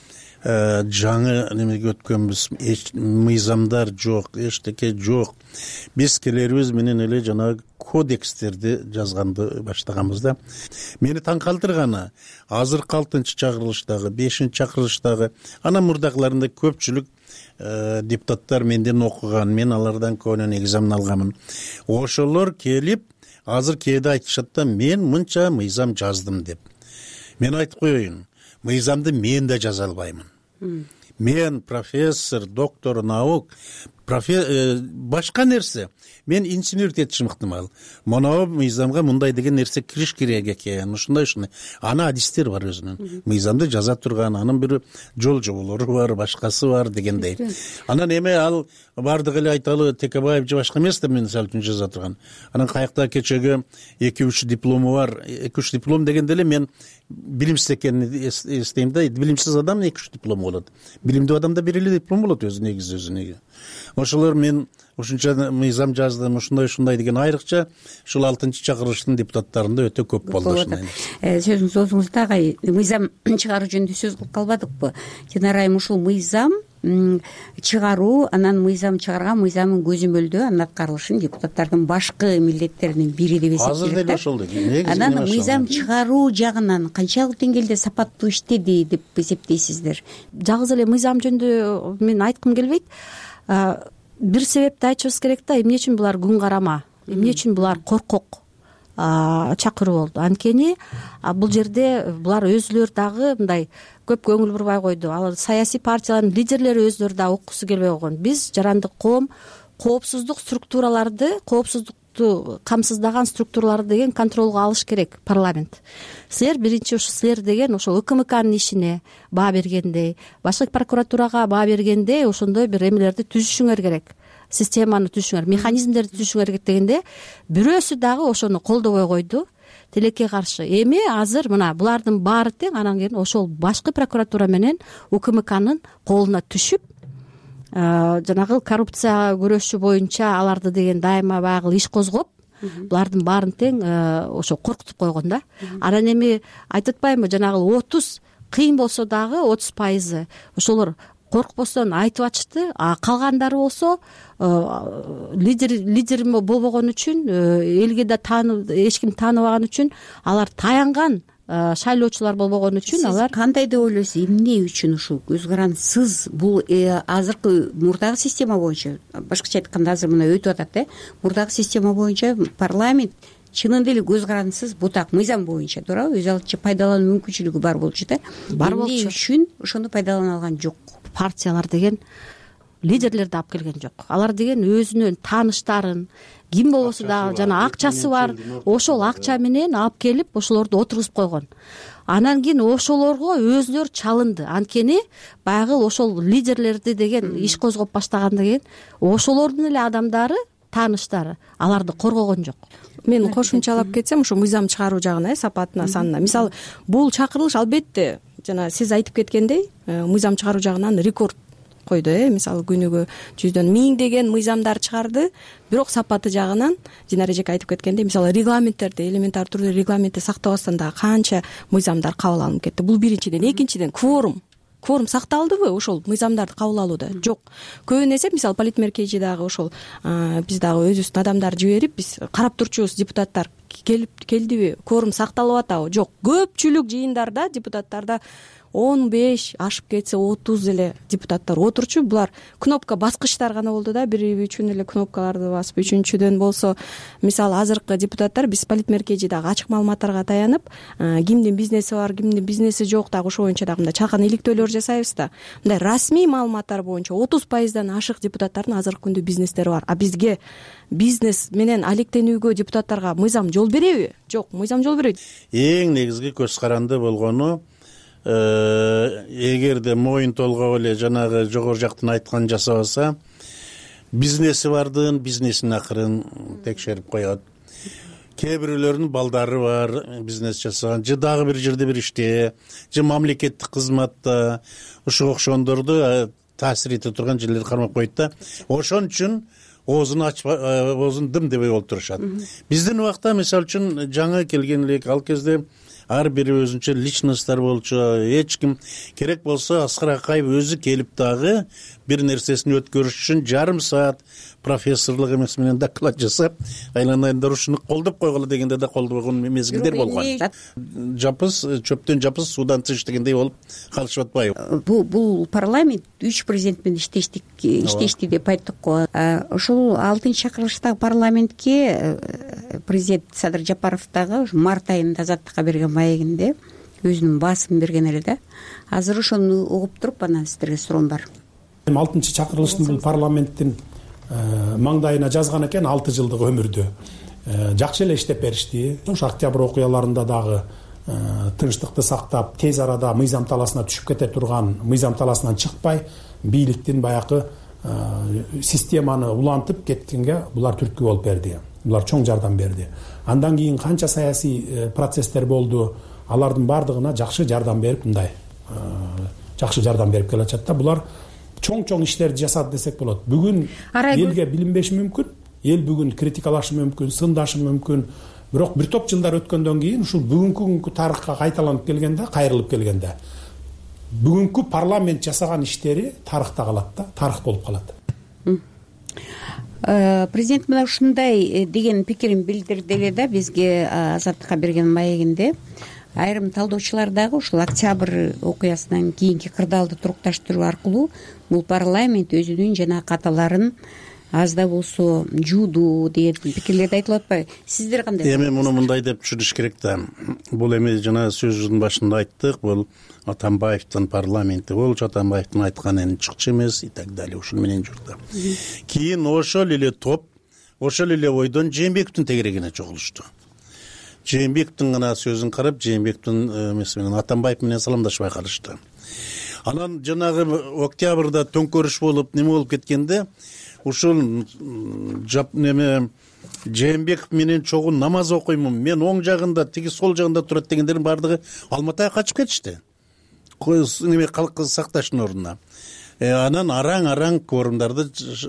жаңы немеге өткөнбүз, мыйзамдар жок, эчтеке жок. Биз келерибиз менен эле жанагы кодекстерди жазганды баштаганбыз да. Мени таң калтырганы азыркы алтынчы чакырылыштагы, бешинчи чакырылыштагы анан мурдакыларында көпчүлүк депутаттар менден окуган, мен алардан көбүнөн экзамен алганмын. Ошолор келип азыр кээде айтышат да, мен мынча мыйзам жаздым деп. Мен айтып коеюн, мыйзамды мен да жаза албаймын. Мен профессор, доктор наук, башка нерсе. Мен инженер-техник мыктымал. Моноо мыйзамга мындай деген нерсе кириш керек экен. Ушундай ушундай. Ана адистер бар өзүнүн. Мыйзамды жаза турган, анын бир жол жоболору бар, башкасы бар дегендей. Анан эме ал бардык эле айталы Текебаев же башка эмес деп мен мисалы үчүн жаза турган. Анан каякта кечеге эки үч диплому бар. эки үч диплом дегенде эле мен билимсиз экенин эстейм да. Билимсиз адам эки үч диплом болот. Билимдүү адамда бир эле диплом болот өзү негизи өзүнө. Ошолор мен ушунча мыйзам жаздым, ушундай ушундай деген айрыкча ушул алтынчы чакырылыштын депутаттарында өтө көп болду ушундай. Сөзүңүз оозуңузда агай, мыйзам чыгаруу жөнүндө сөз кылып калбадыкпы? Жанар айым, ушул мыйзам чыгаруу, анан мыйзам чыгарган мыйзамдын көзөмөлдөө анын аткарылышын депутаттардын башкы милдеттеринин бири деп эсептейт. Азыр деле ошол деген. Анан мыйзам чыгаруу жагынан канчалык деңгээлде сапаттуу иштеди деп эсептейсиздер? Жалгыз эле мыйзам жөнүндө мен айткым келбейт. Бир себепти айтышыбыз керек да, эмне үчүн булар күн карама, эмне үчүн булар коркок чакыруу болду. Анткени бул жерде булар өзүлөрү дагы мындай көп көңүл бурбай койду. Ал саясий партиялардын лидерлери өзүлөрү да уккусу келбей койгон. Биз жарандык коом коопсуздук структураларды, коопсуздукту камсыздаган структураларды деген контролго алыш керек парламент. Силер биринчи ушу силер деген ошол УКМКнын ишине баа бергендей, башкы прокуратурага баа бергендей ошондой бир эмелерди түзүшүңөр керек. Системаны түзүшүңөр, механизмдерди түзүшүңөр керек дегенде бирөөсү дагы ошону колдобой койду. Тилекке каршы. Эми азыр мына булардын баары тең, анан кийин ошол башкы прокуратура менен УКМКнын колуна түшүп, жанагы коррупция күрөшүү боюнча аларды деген дайыма баягы иш козгоп, булардын баарын тең ошо коркутуп койгон да. Анан эми айтып атпаймынбы, жанагы отуз кыйын болсо дагы отуз пайызы ошолор коркпостон айтып ачты, а калгандары болсо лидер лидер болбогон үчүн, элге да таанып, эч ким тааныбаган үчүн, алар таянган шайлоочулар болбогон үчүн алар. Сиз кандай деп ойлойсуз, эмне үчүн ушул көз карансыз бул азыркы мурдагы система боюнча, башкача айтканда азыр мына өтүп атат э, мурдагы система боюнча парламент чынында эле көз карансыз бутак мыйзам боюнча, туурабы, өз алдынча пайдалануу мүмкүнчүлүгү бар болчу да. Бар болчу. Эмне үчүн ошону пайдалана алган жок? Партиялар деген лидерлерди алып келген жок. Алар деген өзүнүн тааныштарын, ким болбосо дагы жана акчасы бар, ошол акча менен алып келип ошолорду отургузуп койгон. Анан кийин ошолорго өзүлөр чалынды. Анткени баягы ошол лидерлерди деген иш козгоп баштагандан кийин ошолордун эле адамдары, тааныштары аларды коргогон жок. Мен кошумчалап кетсем, ошо мыйзам чыгаруу жагына, сапатына, санына. Мисалы, бул чакырылыш албетте жана сиз айтып кеткендей, мыйзам чыгаруу жагынан рекорд койду, э, мисалы күнүгө жүздөн миңдеген мыйзамдар чыгарды, бирок сапаты жагынан Динара эжеке айтып кеткендей, мисалы регламенттерди, элементар түрдө регламентти сактабастан дагы канча мыйзамдар кабыл алынып кетти. Бул биринчиден. Экинчиден, кворум кворум сакталдыбы ошол мыйзамдарды кабыл алууда? Жок. Көбүн эсе мисалы политмеркежи дагы ошол биз дагы өзүбүздүн адамдарды жиберип, биз карап турчубуз, депутаттар келип келдиби, кворум сакталып атабы? Жок. Көпчүлүк жыйындарда депутаттарда он беш ашып кетсе отуз эле депутаттар отурчу. Булар кнопка баскычтар гана болду да, бир үчүн эле кнопкаларды басып. Үчүнчүдөн болсо, мисалы азыркы депутаттар биз политмеркежи дагы ачык маалыматтарга таянып, кимдин бизнеси бар, кимдин бизнеси жок дагы ошо боюнча дагы мындай чалкан иликтөөлөр жасайбыз да. Мындай расмий маалыматтар боюнча отуз пайыздан ашык депутаттардын азыркы күндө бизнестери бар. А бизге бизнес менен алектенүүгө депутаттарга мыйзам жол береби? Жок, мыйзам жол бербейт. Эң негизги көз каранды болгону эгерде моюн толгоп эле жанагы жогору жактын айтканын жасабаса, бизнеси бардын бизнесин акырын текшерип коет. Кээ бирөөлөрдүн балдары бар, бизнес жасаган, же дагы бир жерде бир иште, же мамлекеттик кызматта ушуга окшогондорду таасир эте турган жерлерди кармап коет да. Ошон үчүн оозун ачпай, оозун дым дебей олтурушат. Биздин убакта мисалы үчүн жаңы келген элек, ал кезде ар бири өзүнчө личносттар болчу. Эч ким керек болсо Аскар Акаев өзү келип дагы бир нерсесин өткөрүш үчүн жарым саат профессорлук эмес менен доклад жасап, айланайындар ушуну колдоп койгула дегенде да колдобогон мезгилдер болгон. Жапыз, чөптөн жапыз суудан тыш дегендей болуп калышып атпайбы? Бул бул парламент үч президент менен иштештик, иштешти деп айттык го. Ошол алтынчы чакырылыштагы парламентке президент Садыр Жапаров дагы март айында Азаттыкка берген маегинде өзүнүн баасын берген эле да. Азыр ошону угуп туруп анан сиздерге суроом бар. алтынчы чакырылыштын бул парламенттин маңдайына жазган экен алты жылдык өмүрдү. Жакшы эле иштеп беришти. Ошо октябрь окуяларында дагы тынчтыкты сактап, тез арада мыйзам таласына түшүп кете турган, мыйзам таласынан чыкпай, бийликтин баягы системаны улантып кеткенге булар түрткү болуп берди. Булар чоң жардам берди. Андан кийин канча саясий процесстер болду, алардын бардыгына жакшы жардам берип, мындай жакшы жардам берип келатат да. Булар чоң-чоң иштерди жасады десек болот. Бүгүн элге билинбеши мүмкүн, эл бүгүн критикалашы мүмкүн, сындашы мүмкүн. Бирок бир топ жылдар өткөндөн кийин ушул бүгүнкү күнгү тарыхка кайталанып келгенде, кайрылып келгенде, бүгүнкү парламент жасаган иштери тарыхта калат да, тарых болуп калат. Президент мына ушундай деген пикирин билдирди эле да бизге Азаттыкка берген маегинде. Айрым талдоочулар дагы ушул октябрь окуясынан кийинки кырдаалды турукташтыруу аркылуу бул парламент өзүнүн жана каталарын аз да болсо жууду деген пикирлерди айтылып атпайбы? Сиздер кандай? Эми муну мындай деп түшүнүш керек да. Бул эми жана сөзүбүздүн башында айттык, бул Атамбаевдин парламенти болчу, Атамбаевдин айтканы чыкчы эмес и так далее. Ушун менен жүрдү. Кийин ошол эле топ, ошол эле ойдон Жээнбековдун тегерегине чогулушту. Жээнбековдун гана сөзүн карап, Жээнбековдун эмеси менен Атамбаев менен саламдашпай калышты. Анан жанагы октябрда төңкөрүш болуп, неме болуп кеткенде, ушул жап неме Жээнбеков менен чогуу намаз окуймун, мен оң жагында, тиги сол жагында турат дегендердин бардыгы Алматыга качып кетишти. Неме калкты сакташтын ордуна. Анан араң-араң кворумдарды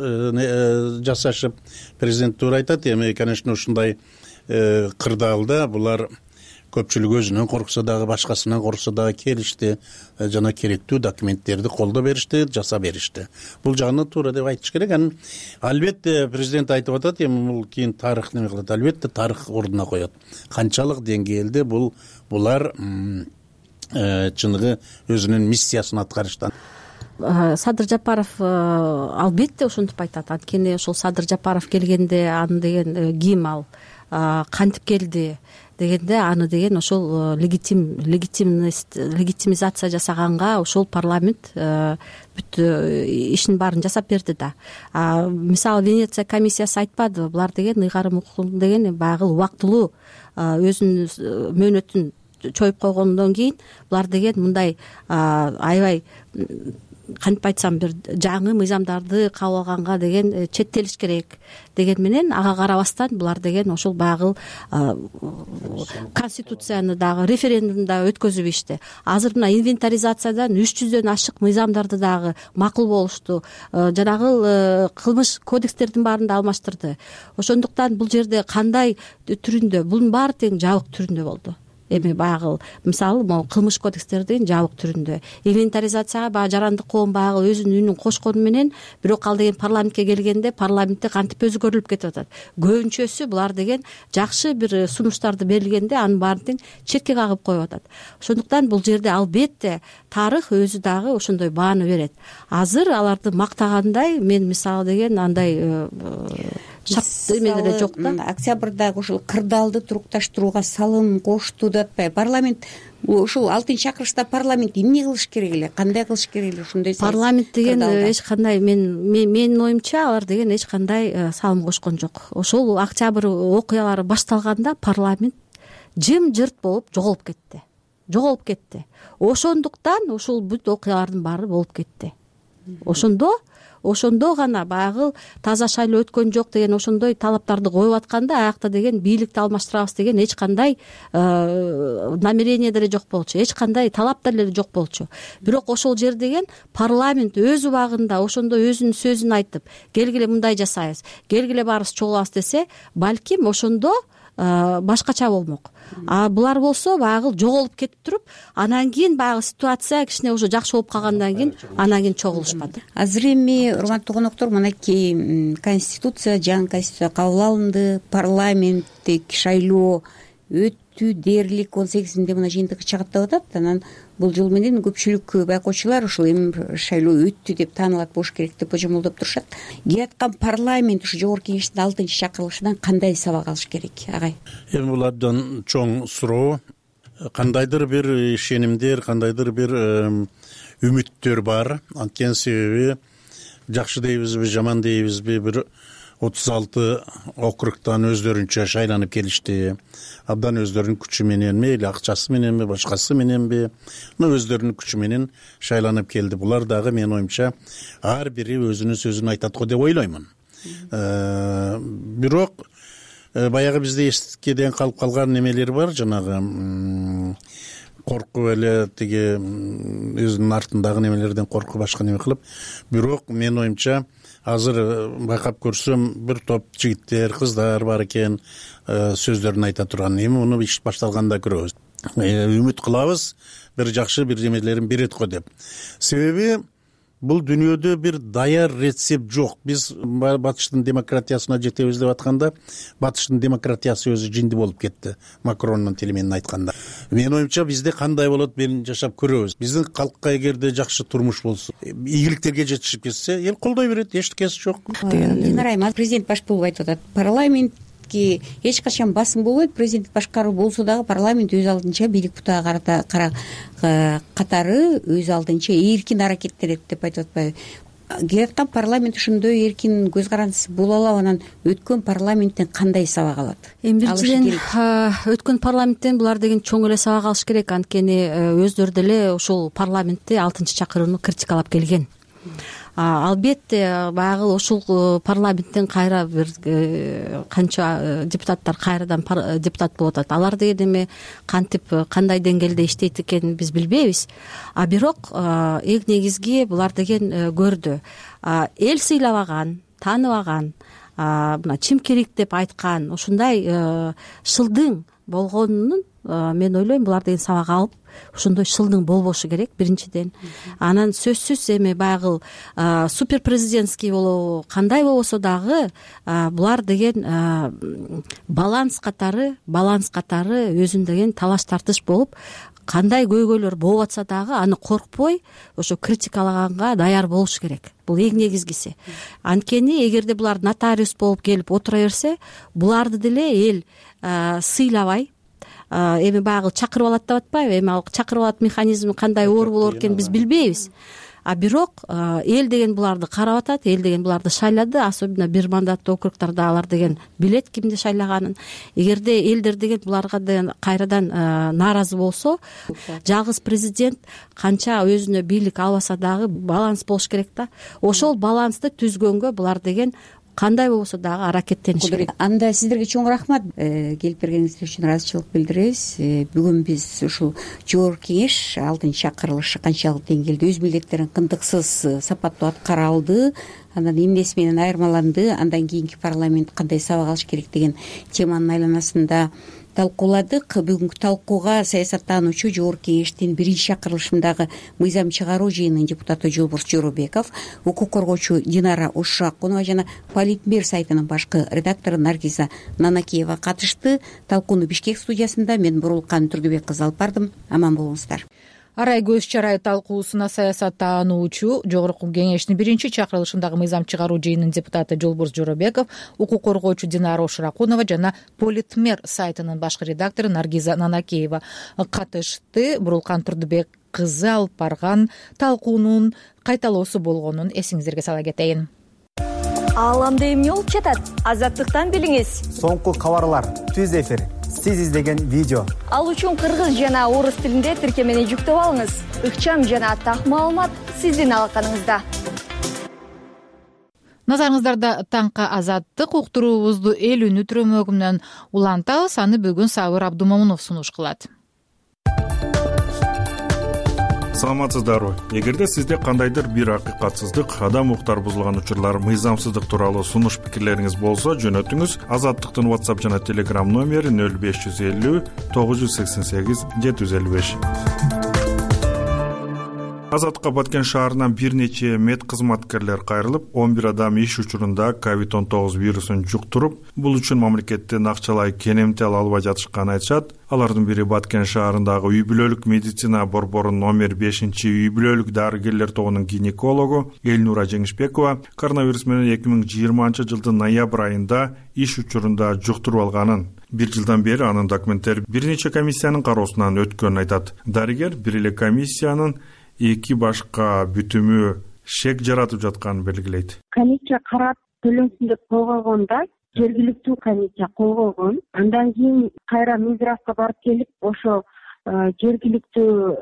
жасашып, президент туура айтат, эми конечно ушундай кырдаалда булар көпчүлүк өзүнөн корксо дагы, башкасынан корксо дагы келишти, жана керектүү документтерди колдо беришти, жаса беришти. Бул жагынан туура деп айтыш керек. Анан албетте президент айтып атат, эми бул кийин тарых неме кылат, албетте тарых ордуна коет. Канчалык деңгээлде бул булар чыныгы өзүнүн миссиясын аткарышты. Садыр Жапаров албетте ошентип айтат. Анткени ошол Садыр Жапаров келгенде аны деген ким ал, кантип келди дегенде аны деген ошол легитим легитимность легитимизация жасаганга ошол парламент бүт ишин баарын жасап берди да. Мисалы Венеция комиссиясы айтпады, булар деген ыйгарым укук деген баягы убактылуу өзүнүн мөөнөтүн чоюп койгондон кийин булар деген мындай аябай кантип айтсам бир жаңы мыйзамдарды кабыл алганга деген четтелиш керек деген менен ага карабастан булар деген ошол баягы конституцияны дагы референдумда өткөзүп ишти. Азыр мына инвентаризациядан үч жүздөн ашык мыйзамдарды дагы макул болушту. Жанагы кылмыш кодекстердин баарын да алмаштырды. Ошондуктан бул жерде кандай түрүндө, бунун баары тең жабык түрүндө болду. Эми баягы мисалы могу кылмыш кодекстердин жабык түрүндө инвентаризацияга баягы жарандык коом баягы өзүнүн үнүн кошкону менен, бирок ал деген парламентке келгенде парламентте кантип өзгөрүлүп кетип атат. Көбүнчөсү булар деген жакшы бир сунуштарды берилгенде анын баарын тең четке кагып коюп атат. Ошондуктан бул жерде албетте тарых өзү дагы ошондой бааны берет. Азыр аларды мактагандай мен мисалы деген андай шарт эмелери жок да. Октябрдагы ушул кырдаалды турукташтырууга салым кошту деп атпайбы? Парламент ушул алтынчы чакырылышта парламент эмне кылыш керек эле, кандай кылыш керек эле ушундай? Парламент деген эч кандай мен менин оюмча алар деген эч кандай салым кошкон жок. Ошол октябрь окуялары башталганда парламент жым-жырт болуп жоголуп кетти. жоголуп кетти. Ошондуктан ушул бүт окуялардын баары болуп кетти. Ошондо ошондо гана баягы таза шайлоо өткөн жок деген ошондой талаптарды коюп атканда аякта деген бийликти алмаштырабыз деген эч кандай намерение деле жок болчу, эч кандай талап деле жок болчу. Бирок ошол жер деген парламент өз убагында ошондо өзүнүн сөзүн айтып, келгиле мындай жасайбыз, келгиле баарыбыз чогулабыз десе, балким ошондо башкача болмок. А булар болсо баягы жоголуп кетип туруп, анан кийин баягы ситуация кичине уже жакшы болуп калгандан кийин анан кийин чогулушпады. Азыр эми урматтуу коноктор, мынакей конституция, жаңы конституция кабыл алынды, парламенттик шайлоо өттү дээрлик он сегизинде мына жыйынтыгы чыгат деп атат. Анан бул жыл менен көпчүлүк байкоочулар ушул эми шайлоо өттү деп таанылат болуш керек деп божомолдоп турушат. Келаткан парламент ушу жогорку кеңештин алтынчы чакырылышынан кандай сабак алыш керек, агай? Эми бул абдан чоң суроо. Кандайдыр бир ишенимдер, кандайдыр бир үмүттөр бар. Анткени себеби жакшы дейбизби, жаман дейбизби, бир отуз алты округтан өздөрүнчө шайланып келишти. Абдан өздөрүнүн күчү менен, мейли акчасы мененби, башкасы мененби, өздөрүнүн күчү менен шайланып келди. Булар дагы менин оюмча ар бири өзүнүн сөзүн айтат го деп ойлоймун. Бирок баягы бизде эскеден калып калган немелер бар, жанагы коркуп эле тиги өзүнүн артындагы немелерден коркуп башка неме кылып. Бирок менин оюмча азыр байкап көрсөм бир топ жигиттер, кыздар бар экен, сөздөрүн айта турган. Эми муну иш башталганда көрөбүз. Үмүт кылабыз, бир жакшы бир немелерин берет го деп. Себеби бул дүйнөдө бир даяр рецепт жок. Биз батыштын демократиясына жетебиз деп атканда, батыштын демократиясы өзү жинди болуп кетти. Макрондун тили менен айтканда. Менин оюмча бизде кандай болот, мен жашап көрөбүз. Биздин калкка эгерде жакшы турмуш болсо, ийгиликтерге жетишип кетсе, эл колдой берет, эчтекеси жок. Динара, президент баш болуп айтып атат. Парламент эч качан басым болбойт, президент башкаруу болсо дагы парламент өз алдынча бийлик бутага катары өз алдынча эркин аракеттенет деп айтып атпайбы? Келаткан парламент ошондой эркин көз карандысы боло алабы? Анан өткөн парламенттен кандай сабак алат? Эми биринчиден өткөн парламенттен булар деген чоң эле сабак алыш керек, анткени өздөрү деле ушул парламентти алтынчы чакырууну критикалап келген. Албетте баягы ушул парламенттен кайра бир канча депутаттар кайрадан депутат болуп атат. Алар деген эми кантип кандай деңгээлде иштейт экенин биз билбейбиз. А бирок эң негизги булар деген көрдү. Эл сыйлабаган, тааныбаган, мына чимкерик деп айткан ушундай шылдың болгонун мен ойлойм булар деген сабак алып, ошондой шылдың болбошу керек биринчиден. Анан сөзсүз эми баягы супер президентский болобу, кандай болбосо дагы булар деген баланс катары, баланс катары өзүн деген талаш тартыш болуп, кандай көйгөйлөр болуп атса дагы аны коркпой ошо критикалаганга даяр болуш керек. Бул эң негизгиси. Анткени эгерде булар нотариус болуп келип отура берсе, буларды деле эл сыйлабай, эми баягы чакырып алат деп атпайбы? Эми ал чакырып алат механизми кандай оор болор экенин биз билбейбиз. А бирок эл деген буларды карап атат, эл деген буларды шайлады, особенно бир мандаттуу округдарда алар деген билет кимди шайлаганын. Эгерде элдер деген буларга деген кайрадан нааразы болсо, жалгыз президент канча өзүнө бийлик албаса дагы баланс болуш керек да. Ошол балансты түзгөнгө булар деген кандай болбосо дагы аракеттениш керек. Анда сиздерге чоң рахмат. Келип бергениңиздер үчүн ыраазычылык билдиребиз. Бүгүн биз ушул жогорку кеңеш алтынчы чакырылышы канчалык деңгээлде өз милдеттерин кындыксыз сапаттуу аткара алды, анан эмнеси менен айырмаланды, андан кийинки парламент кандай сабак алыш керек деген теманын айланасында талкууладык. Бүгүнкү талкууга саясаттануучу жогорку кеңештин биринчи чакырылышындагы мыйзам чыгаруу жыйынынын депутаты Жолборс Жоробеков, укук коргоочу Динара Ушакунова жана Политмер сайтынын башкы редактору Наргиза Нанакиева катышты. Талкууну Бишкек студиясында мен Бурулкан Түрдүбек кызы алып бардым. Аман болуңуздар. Арай көз чарай талкуусуна саясаттануучу жогорку кеңештин биринчи чакырылышындагы мыйзам чыгаруу жыйынынын депутаты Жолборс Жоробеков, укук коргоочу Динара Ушакунова жана Политмер сайтынын башкы редактору Наргиза Нанакиева катышты. Бурулкан Турдубек кызы алып барган талкуунун кайталоосу болгонун эсиңиздерге сала кетейин. Ааламда эмне болуп жатат? Азаттыктан билиңиз. Соңку кабарлар, түз эфир сиз издеген видео. Ал үчүн кыргыз жана орус тилинде тиркемени жүктөп алыңыз. Ыкчам жана так маалымат сиздин алаканыңызда. Назарыңыздарда таңкы азаттык уктуруубузду эл үнү түрөмөгүнөн улантабыз. Аны бүгүн Сабыр Абдумомунов сунуш кылат. Саламатсыздарбы? Эгерде сизде кандайдыр бир акыйкатсыздык, адам укуктары бузулган учурлар, мыйзамсыздык тууралуу сунуш пикирлериңиз болсо, жөнөтүңүз. Азаттыктын WhatsApp жана Telegram номери нөл беш жүз элүү тогуз жүз сексен сегиз жети жүз элүү беш. Азаттыкка Баткен шаарынан бир нече мед кызматкерлер кайрылып, он бир адам иш учурунда ковид он тогуз вирусун жуктуруп, бул үчүн мамлекеттен акчалай кенемти ала албай жатышканын айтышат. Алардын бири Баткен шаарындагы үй бүлөлүк медицина борборунун номер бешинчи үй бүлөлүк дарыгерлер тобунун гинекологу Элнура Жеңишбекова коронавирус менен эки миң жыйырманчы жылдын ноябрь айында иш учурунда жуктуруп алганын, бир жылдан бери анын документтери бир нече комиссиянын кароосунан өткөнүн айтат. Дарыгер бир эле комиссиянын эки башка бүтүмү шек жаратып жатканын белгилейт. Комиссия карап төлөнсүн деп койгондо жергиликтүү комиссия койгон. Андан кийин кайра Минздравга барып келип, ошо жергиликтүү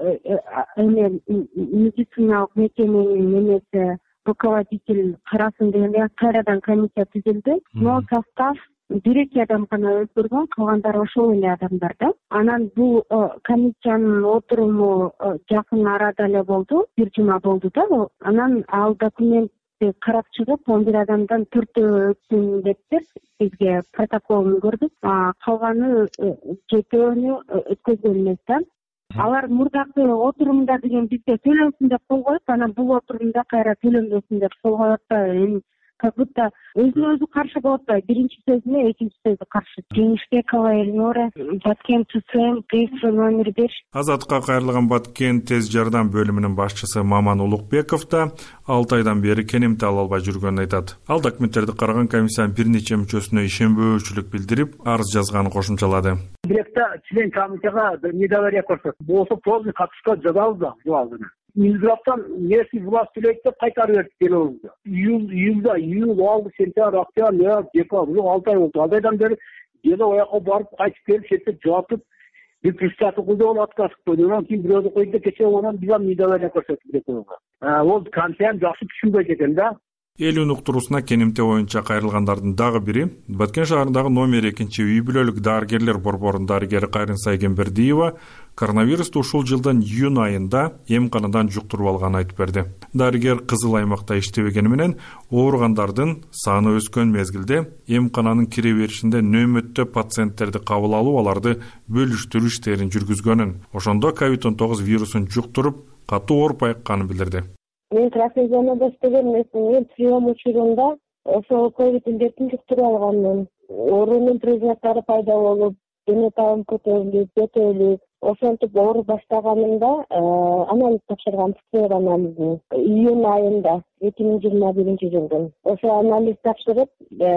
эме медициналык мекеменин немеси руководитель карасын дегенде кайрадан комиссия түзүлдү. Но состав бир эки адам гана өзгөргөн, калгандары ошол эле адамдар да. Анан бул комиссиянын отуруму жакын арада эле болду, бир жума болду да. Анан ал документти карап чыгып, он бир адамдан төртөө өтсүн дептир бизге протоколун көрдүк. Калганы жетөөнү өткөзгөн эмес да. Алар мурдакы отурумда деген бизге төлөнсүн деп кол коюп, анан бул отурумда кайра төлөнбөсүн деп кол коюп атпайбы? Как будто өзүнө өзү каршы болуп атпайбы? Биринчи сөзүнө экинчи сөзү каршы. Жеңишбекова Элнура, Баткен ТСМ, цифра номер беш. Азаттыкка кайрылган Баткен тез жардам бөлүмүнүн башчысы Маман Улукбеков да алты айдан бери кенемти ала албай жүргөнүн айтат. Ал документтерди караган комиссиянын бир нече мүчөсүнө ишенбөөчүлүк билдирип, арыз жазганын кошумчалады. Биректе член комиссияга недоверие көрсөтүп, болсо полный катышка жазабыз да, жабабыз. Минздравтан местный власть төлөйт деп кайтарып берди телефонду. Июль, июлда, июль, август, сентябрь, октябрь, ноябрь, декабрь, алты ай болду. Алдайдан бери дело ояка барып, кайтып келип, шетте жатып, бир пристатып кылды, ол отказ койду. Анан кийин бирөөдү койду, кечээ онан бизам недоверие көрсөтүп берди. Ол комиссияны жакшы түшүнбөйт экен да. Эл үн уктуруусуна кенемте боюнча кайрылгандардын дагы бири Баткен шаарындагы номер экинчи үй бүлөлүк дарыгерлер борборунун дарыгери Кайрын Сайгенбердиева коронавирусту ушул жылдын июнь айында эмканадан жуктуруп алганын айтып берди. Дарыгер кызыл аймакта иштебегени менен ооругандардын саны өскөн мезгилде эмкананын кире беришинде нөөмөттө пациенттерди кабыл алып, аларды бөлүштүрүү иштерин жүргүзгөнүн, ошондо ковид он тогуз вирусун жуктуруп, катуу ооруп айыкканын билдирди. Мен трансфузионда иштеген эмесмин. Мен прием учурунда ошол ковид индетин жуктуруп алганмын. Оорунун признактары пайда болуп, дене табым көтөрүлүп, көтөрүлүп, ошентип ооруп баштаганымда анализ тапшыргам, ПЦР анализин июнь айында эки миң жыйырма биринчи жылдын. Ошо анализ тапшырып,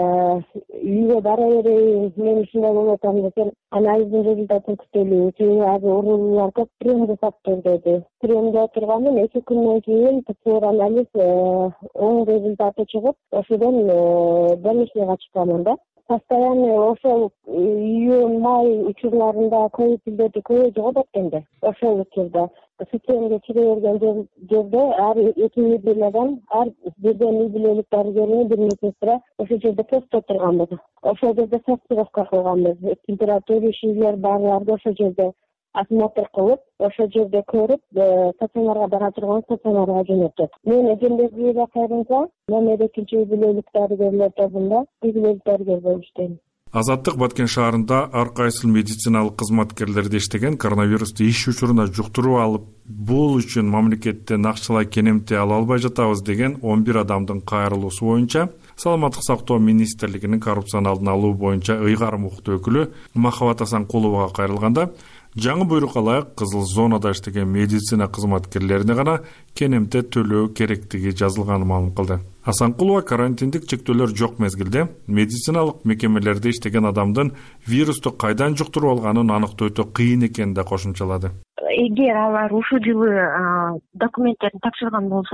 үйгө бара берейин, мен ушундай болуп атам десем, анализдин результатын күтөлү, себеби азыр оорулуулар көп, прием жасап тур деди. Приемде отурганмын, эки күндөн кийин ПЦР анализ оң результаты чыгып, ошодон больницага чыкканмын да. Постоянно ошол июнь май учурларында ковид илдети көбөйүп жогот экенде. Ошол учурда системге кире берген жерде ар эки үй бүлөдөн, ар бирден үй бүлөлүк дарыгеринин бир медсестра ошол жерде постто турганбыз. Ошол жерде сортировка кылганбыз. Температура ишүүлөр баарларды ошол жерде осмотр кылып, ошол жерде көрүп, стационарга бара турган стационарга жөнөтөт. Мен Эжембердиева Кайрынса, номер экинчи үй бүлөлүк дарыгерлер тобунда үй бүлөлүк дарыгер болуп иштейм. Азаттык Баткен шаарында ар кайсыл медициналык кызматкерлерди иштеген коронавирусту иш учуруна жуктуруп алып, бул үчүн мамлекеттен акчалай кенемти ала албай жатабыз деген он бир адамдын кайрылуусу боюнча Саламаттык сактоо министрлигинин коррупцияны алдын алуу боюнча ыйгарым укту өкүлү Махабат Асанкуловага кайрылганда, жаңы буйрук алайык кызыл зонада иштеген медицина кызматкерлерине гана кенемте төлөө керектиги жазылганын маалым кылды. Асанкулова карантиндик чектөөлөр жок мезгилде медициналык мекемелерде иштеген адамдын вирусту кайдан жуктуруп алганын аныктоо өтө кыйын экенин да кошумчалады. Эгер алар ушул жылы документтерин тапшырган болсо,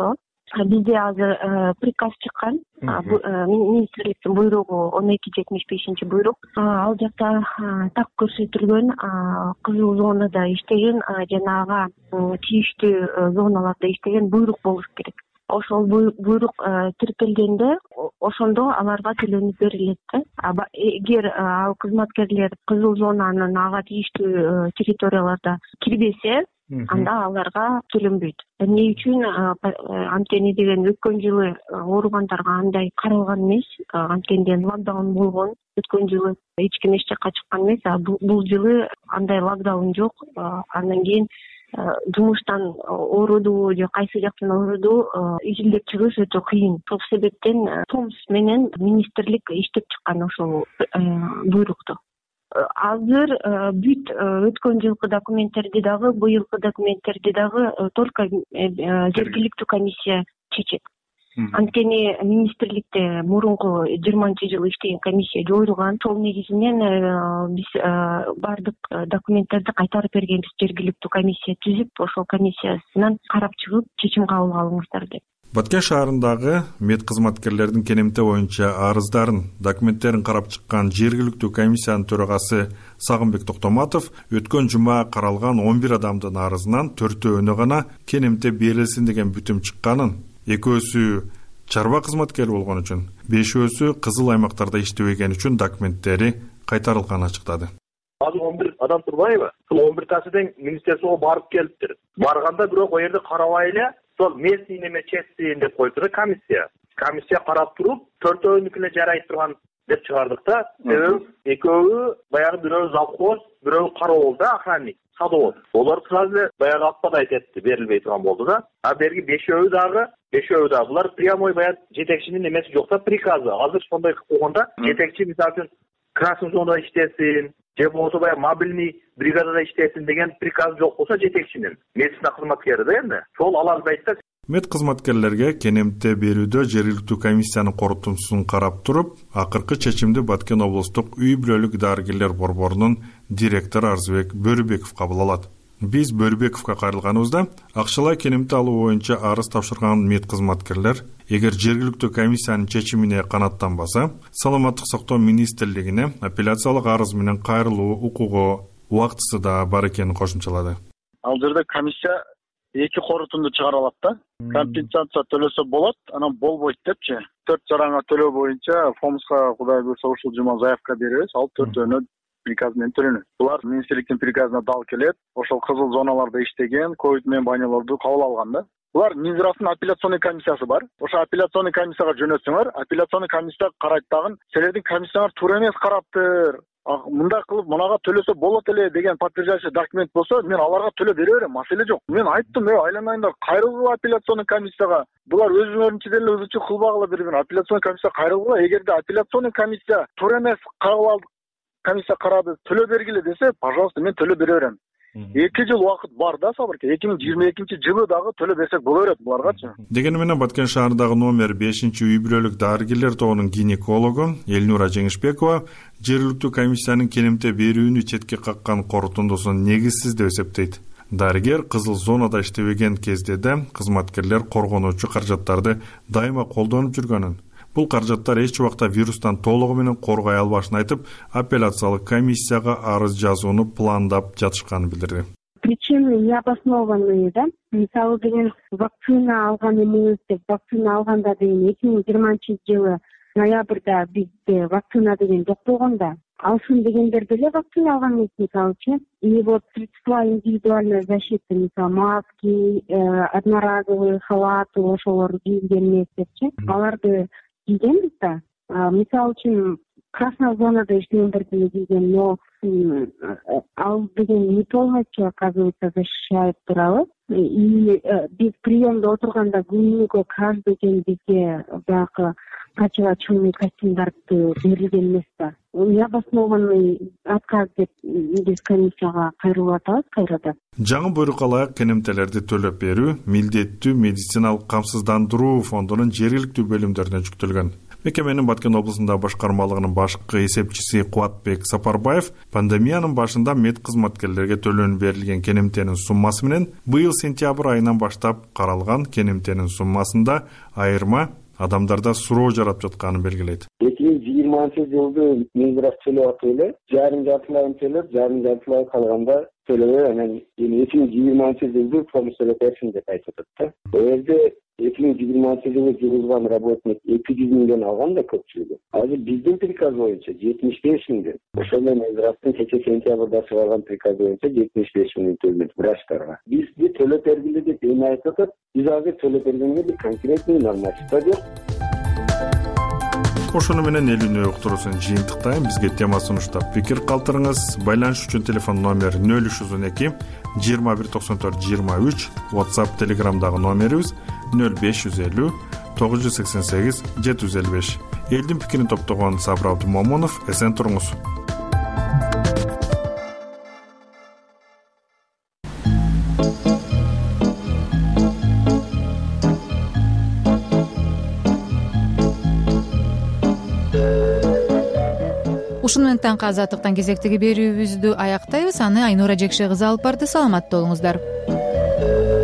бизде азыр приказ чыккан, министрликтин буйругу он эки жетимиш бешинчи буйрук. Ал жакта так көрсөтүлгөн кызыл зонада иштеген жанага тийиштүү зоналарда иштеген буйрук болуш керек. Ошол буйрук тиркелгенде ошондо аларга төлөнүп берилет да. Эгер ал кызматкерлер кызыл зонанын ага тийиштүү территорияларда кирбесе, анда аларга төлөнбөйт. Эмне үчүн? Анткени деген өткөн жылы ооругандарга андай каралган эмес. Анткени локдаун болгон өткөн жылы эч ким эч жакка чыккан эмес. Бул жылы андай локдаун жок. Андан кийин жумуштан оорудуу же кайсы жактан оорудуу изилдеп чыгыш өтө кыйын. Ошол себептен ТОМС менен министрлик иштеп чыккан ошол буйрукту. Азыр бүт өткөн жылкы документтерди дагы, быйылкы документтерди дагы только жергиликтүү комиссия чечет. Анткени министрликте мурунку жыйырманчы жылы иштеген комиссия жоюлган. Сол негизинен биз бардык документтерди кайтарып бергенбиз, жергиликтүү комиссия түзүп, ошол комиссиясынан карап чыгып чечим кабыл алыңыздар деп. Баткен шаарындагы мед кызматкерлердин кенемте боюнча арыздарын, документтерин карап чыккан жергиликтүү комиссиянын төрагасы Сагынбек Токтоматов өткөн жума каралган он бир адамдын арызынан төртөөнө гана кенемте берилсин деген бүтүм чыкканын, экөөсү чарба кызматкери болгон үчүн, бешөөсү кызыл аймактарда иштебеген үчүн документтери кайтарылганын ачыктады. Азыр он бир адам турбайбы? Сол он биртасы тең министрликке барып келиптир. Барганда бирок ал жерде карабай эле сол местный неме честин деп коюптур комиссия. Комиссия карап туруп, төртөөнүкүнө жарайт турган деп чыгардык да. Себеби экөө баягы бирөө завхоз, бирөө кароол да, охранник, садовод. Олар сразу эле баягы отпадать этти, берилбей турган болду да. А берги бешөө дагы, бешөө дагы булар прямой баягы жетекчинин немеси жок да, приказы. Азыр ошондой кылып койгондо, жетекчи мисалы үчүн красный зонада иштесин, же болбосо баягы мобильный бригадада иштесин деген приказ жок болсо жетекчинин, медицина кызматкери да эмне. Сол аларбайт да. Мед кызматкерлерге кенемте берүүдө жергиликтүү комиссиянын корутундусун карап туруп, акыркы чечимди Баткен облустук үй бүлөлүк дарыгерлер борборунун директору Арзыбек Бөрүбеков кабыл алат. Биз Бөрүбековго кайрылганыбызда акчалай кенемте алуу боюнча арыз тапшырган мед кызматкерлер эгер жергиликтүү комиссиянын чечимине канааттанбаса, саламаттык сактоо министрлигине апелляциялык арыз менен кайрылуу укугу, убактысы да бар экенин кошумчалады. Ал жерде комиссия эки корутунду чыгара алат да. Компенсация төлөсө болот, анан болбойт депчи. Төрт жараңа төлөө боюнча ФОМСка Кудай буйрса ушул жума заявка беребиз, ал төртөөнө приказ менен төлөнөт. Булар министрликтин приказына дал келет. Ошол кызыл зоналарда иштеген ковид менен больнолорду кабыл алган да. Булар Минздравдын апелляционный комиссиясы бар. Ошо апелляционный комиссияга жөнөтсөңөр, апелляционный комиссия карайт дагы, силердин комиссияңар туура эмес караптыр. Мындай кылып мунага төлөсө болот эле деген подтверждающий документ болсо, мен аларга төлөп бере берем, маселе жок. Мен айттым, э, айланайындар, кайрылгыла апелляционный комиссияга. Булар өзүңөрүнчө деле өзүчө кылбагыла бир-бирин. Апелляционный комиссия кайрылгыла, эгерде апелляционный комиссия туура эмес кабыл алды, комиссия карады, төлөп бергиле десе, пожалуйста, мен төлөп бере берем. эки жыл убакыт бар да, Сабырке. эки миң жыйырма экинчи жылы дагы төлөп берсек боло берет буларгачы. Дегени менен Баткен шаарындагы номер бешинчи үй бүлөлүк дарыгерлер тобунун гинекологу Элнура Жеңишбекова жергиликтүү комиссиянын кенемте берүүнү четке каккан корутундусун негизсиз деп эсептейт. Дарыгер кызыл зонада иштебеген кезде да кызматкерлер коргонуучу каражаттарды дайыма колдонуп жүргөнүн, бул каражаттар эч убакта вирустан толугу менен коргой албашын айтып, апелляциялык комиссияга арыз жазууну пландап жатышканын билдирди. Причины необоснованные, да? Мисалы деген вакцина алган эмес деп, вакцина алганда деген эки миң жыйырманчы жылы ноябрда бизде вакцина деген жок болгон да. Алсын дегендер деле вакцина алган эмес, мисалычы. И вот средства индивидуальной защиты, мисалы маски, одноразовые халаты, ошолор кийген эмес депчи. Аларды кийгенбиз да. Мисалы үчүн красная зонада иштегендерди кийген, но ал деген не полностью, оказывается, защищает туралы. И биз приемда отурганда күнүгө каждый день бизге баягы качывачный костюмдарды берилген эмес да. Необоснованный отказ деп биз комиссияга кайрылып атабыз кайрада. Жаңы буйрукка ылайык кенемтелерди төлөп берүү милдеттүү медициналык камсыздандыруу фондунун жергиликтүү бөлүмдөрүнө жүктөлгөн. Мекеменин Баткен облусундагы башкармалыгынын башкы эсепчиси Кубатбек Сапарбаев пандемиянын башында мед кызматкерлерге төлөнүп берилген кенемтенин суммасы менен быйыл сентябрь айынан баштап каралган кенемтенин суммасында айырма адамдарда суроо жарап жатканын белгилейт. эки миң жыйырманчы жылды миңдирак төлөп атып эле, жарым жартылайын төлөп, жарым жартылай калганда төлөбөй, анан эки миң жыйырманчы жылды помощь төлөп берсин деп айтып атат да. Бул жерде эки миң жыйырманчы жылы жүргүзгөн работник эки жүз миңден алган да көпчүлүгү. Азыр биздин приказ боюнча жетимиш беш миңден. Ошол менен Минздравдын кече сентябрда чыгарган приказ боюнча жетимиш беш миң төлөйт врачтарга. Бизди төлөп бергиле деп эми айтып атат. Биз азыр төлөп бергенге бир конкретный нормативдер жок. Ошону менен эл үнү уктуруусун жыйынтыктайм. Бизге тема сунуштап пикир калтырыңыз. Байланыш үчүн телефон номер нөл үч жүз он эки жыйырма бир токсон төрт жыйырма үч, WhatsApp, Telegramдагы номерибиз нөл беш жүз элүү тогуз жүз сексен сегиз жети жүз элүү беш. Элдин пикирин топтогон Сабыр Абдумомунов, эсен туруңуз. Ушуну менен таңкы азаттыктан кезектеги берүүбүздү аяктайбыз. Аны Айнура Жекше кызы алып барды. Саламатта болуңуздар.